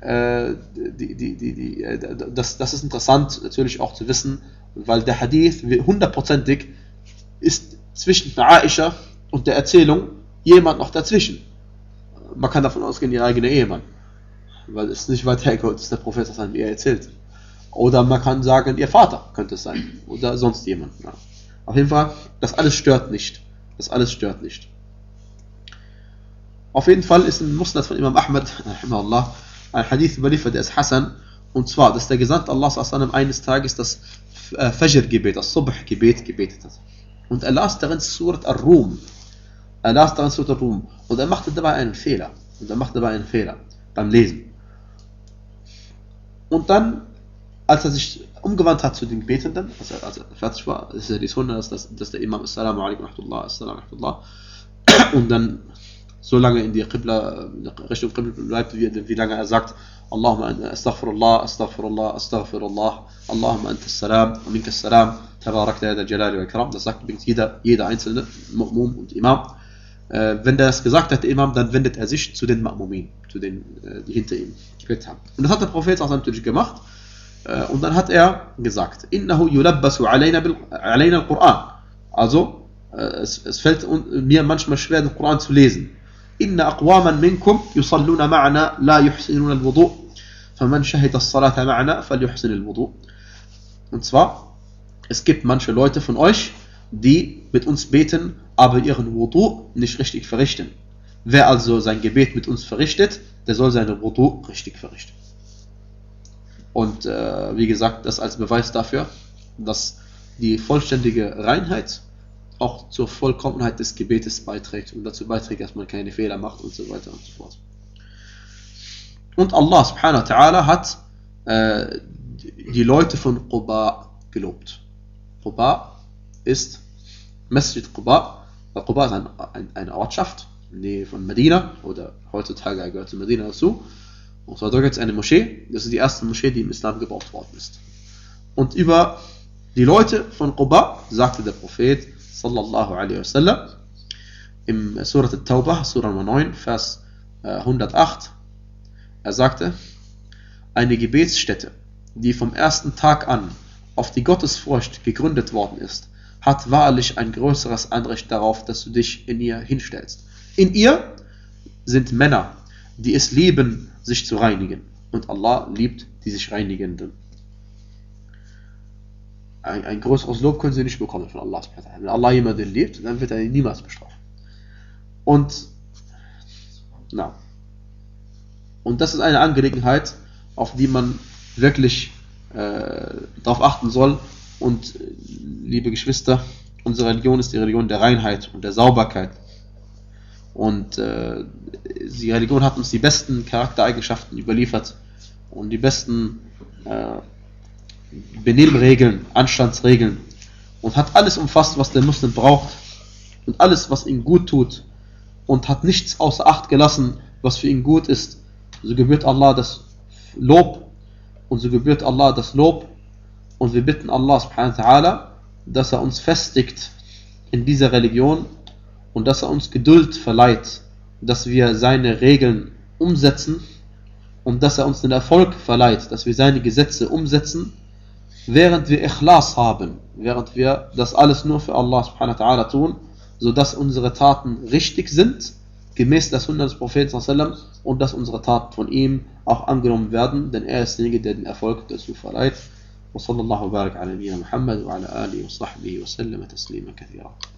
das ist interessant natürlich auch zu wissen, weil der Hadith hundertprozentig ist zwischen Aisha und der Erzählung jemand noch dazwischen. Man kann davon ausgehen, ihr eigener Ehemann, weil es nicht weit hergeholt ist, der Prophet das ihr erzählt. Oder man kann sagen, ihr Vater könnte es sein oder sonst jemand. Ja. Auf jeden Fall, das alles stört nicht. Auf jeden Fall ist im Musnad von Imam Ahmad ein Hadith überliefert, der ist Hassan, und zwar, dass der Gesandte Allah eines Tages das Fajr-Gebet, das Subh-Gebet gebetet hat. Und er las darin Surat Ar-Rum. Und er machte dabei einen Fehler beim Lesen. Und dann, als er sich umgewandt hat zu den Betenden, als er fertig war, ist die Sunna, dass der Imam Assalamu alaikum wa rahmatullah, und dann so lange in die Richtung Qibla bleibt, wie lange er sagt, Allahumma astaghfirullah, Allahumma anta salam, wa minka salam, tabarakta ya jalali wa ikram. Das sagt übrigens jeder einzelne Ma'mum und Imam. Wenn der das gesagt hat, der Imam, dann wendet er sich zu den Ma'mumin, zu denen, die hinter ihm gebetet haben. Und das hat der Prophet auch natürlich gemacht. Und dann hat er gesagt, Innahu yulabbasu alayna al-Quran. Also, es fällt mir manchmal schwer, den Koran zu lesen. Inna aqwaman minkum yusalluna ma'ana la yuhsinuna al-wudu' faman shahida as-salata ma'ana falyuhsin al-wudu'. Und zwar, es gibt manche Leute von euch, die mit uns beten, aber ihren Wudu nicht richtig verrichten. Wer also sein Gebet mit uns verrichtet, der soll seine Wudu richtig verrichten. Und wie gesagt, das als Beweis dafür, dass die vollständige Reinheit auch zur Vollkommenheit des Gebetes beiträgt und dazu beiträgt, dass man keine Fehler macht und so weiter und so fort. Und Allah subhanahu wa ta'ala hat die Leute von Quba gelobt. Quba ist Masjid Quba. Quba ist eine Ortschaft in der Nähe von Medina, oder heutzutage gehört zu Medina dazu. Und zwar dort gibt es eine Moschee. Das ist die erste Moschee, die im Islam gebaut worden ist. Und über die Leute von Quba sagte der Prophet sallallahu alaihi wasallam im Surat al-Tawbah, Surah 9, Vers 108, er sagte, eine Gebetsstätte, die vom ersten Tag an auf die Gottesfurcht gegründet worden ist, hat wahrlich ein größeres Anrecht darauf, dass du dich in ihr hinstellst. In ihr sind Männer, die es lieben, sich zu reinigen. Und Allah liebt die sich Reinigenden. Ein größeres Lob können sie nicht bekommen von Allah. Wenn Allah jemanden liebt, dann wird er ihn niemals bestrafen. Und das ist eine Angelegenheit, auf die man wirklich darauf achten soll. Und liebe Geschwister, unsere Religion ist die Religion der Reinheit und der Sauberkeit. Und die Religion hat uns die besten Charaktereigenschaften überliefert und die besten Benimmregeln, Anstandsregeln, und hat alles umfasst, was der Muslim braucht, und alles, was ihm gut tut, und hat nichts außer Acht gelassen, was für ihn gut ist, so gebührt Allah das Lob und so gebührt Allah das Lob und wir bitten Allah subhanahu wa ta'ala, dass er uns festigt in dieser Religion und dass er uns Geduld verleiht, dass wir seine Regeln umsetzen und dass er uns den Erfolg verleiht, dass wir seine Gesetze umsetzen, während wir Ikhlas haben, während wir das alles nur für Allah subhanahu wa ta'ala tun, sodass unsere Taten richtig sind, gemäß der Sunna des Propheten sallallahu alaihi wasallam, und dass unsere Taten von ihm auch angenommen werden, denn er ist derjenige, der den Erfolg dazu verleiht. وصلى الله وبارك على نبينا محمد وعلى آله وصحبه وسلم تسليما كثيرا.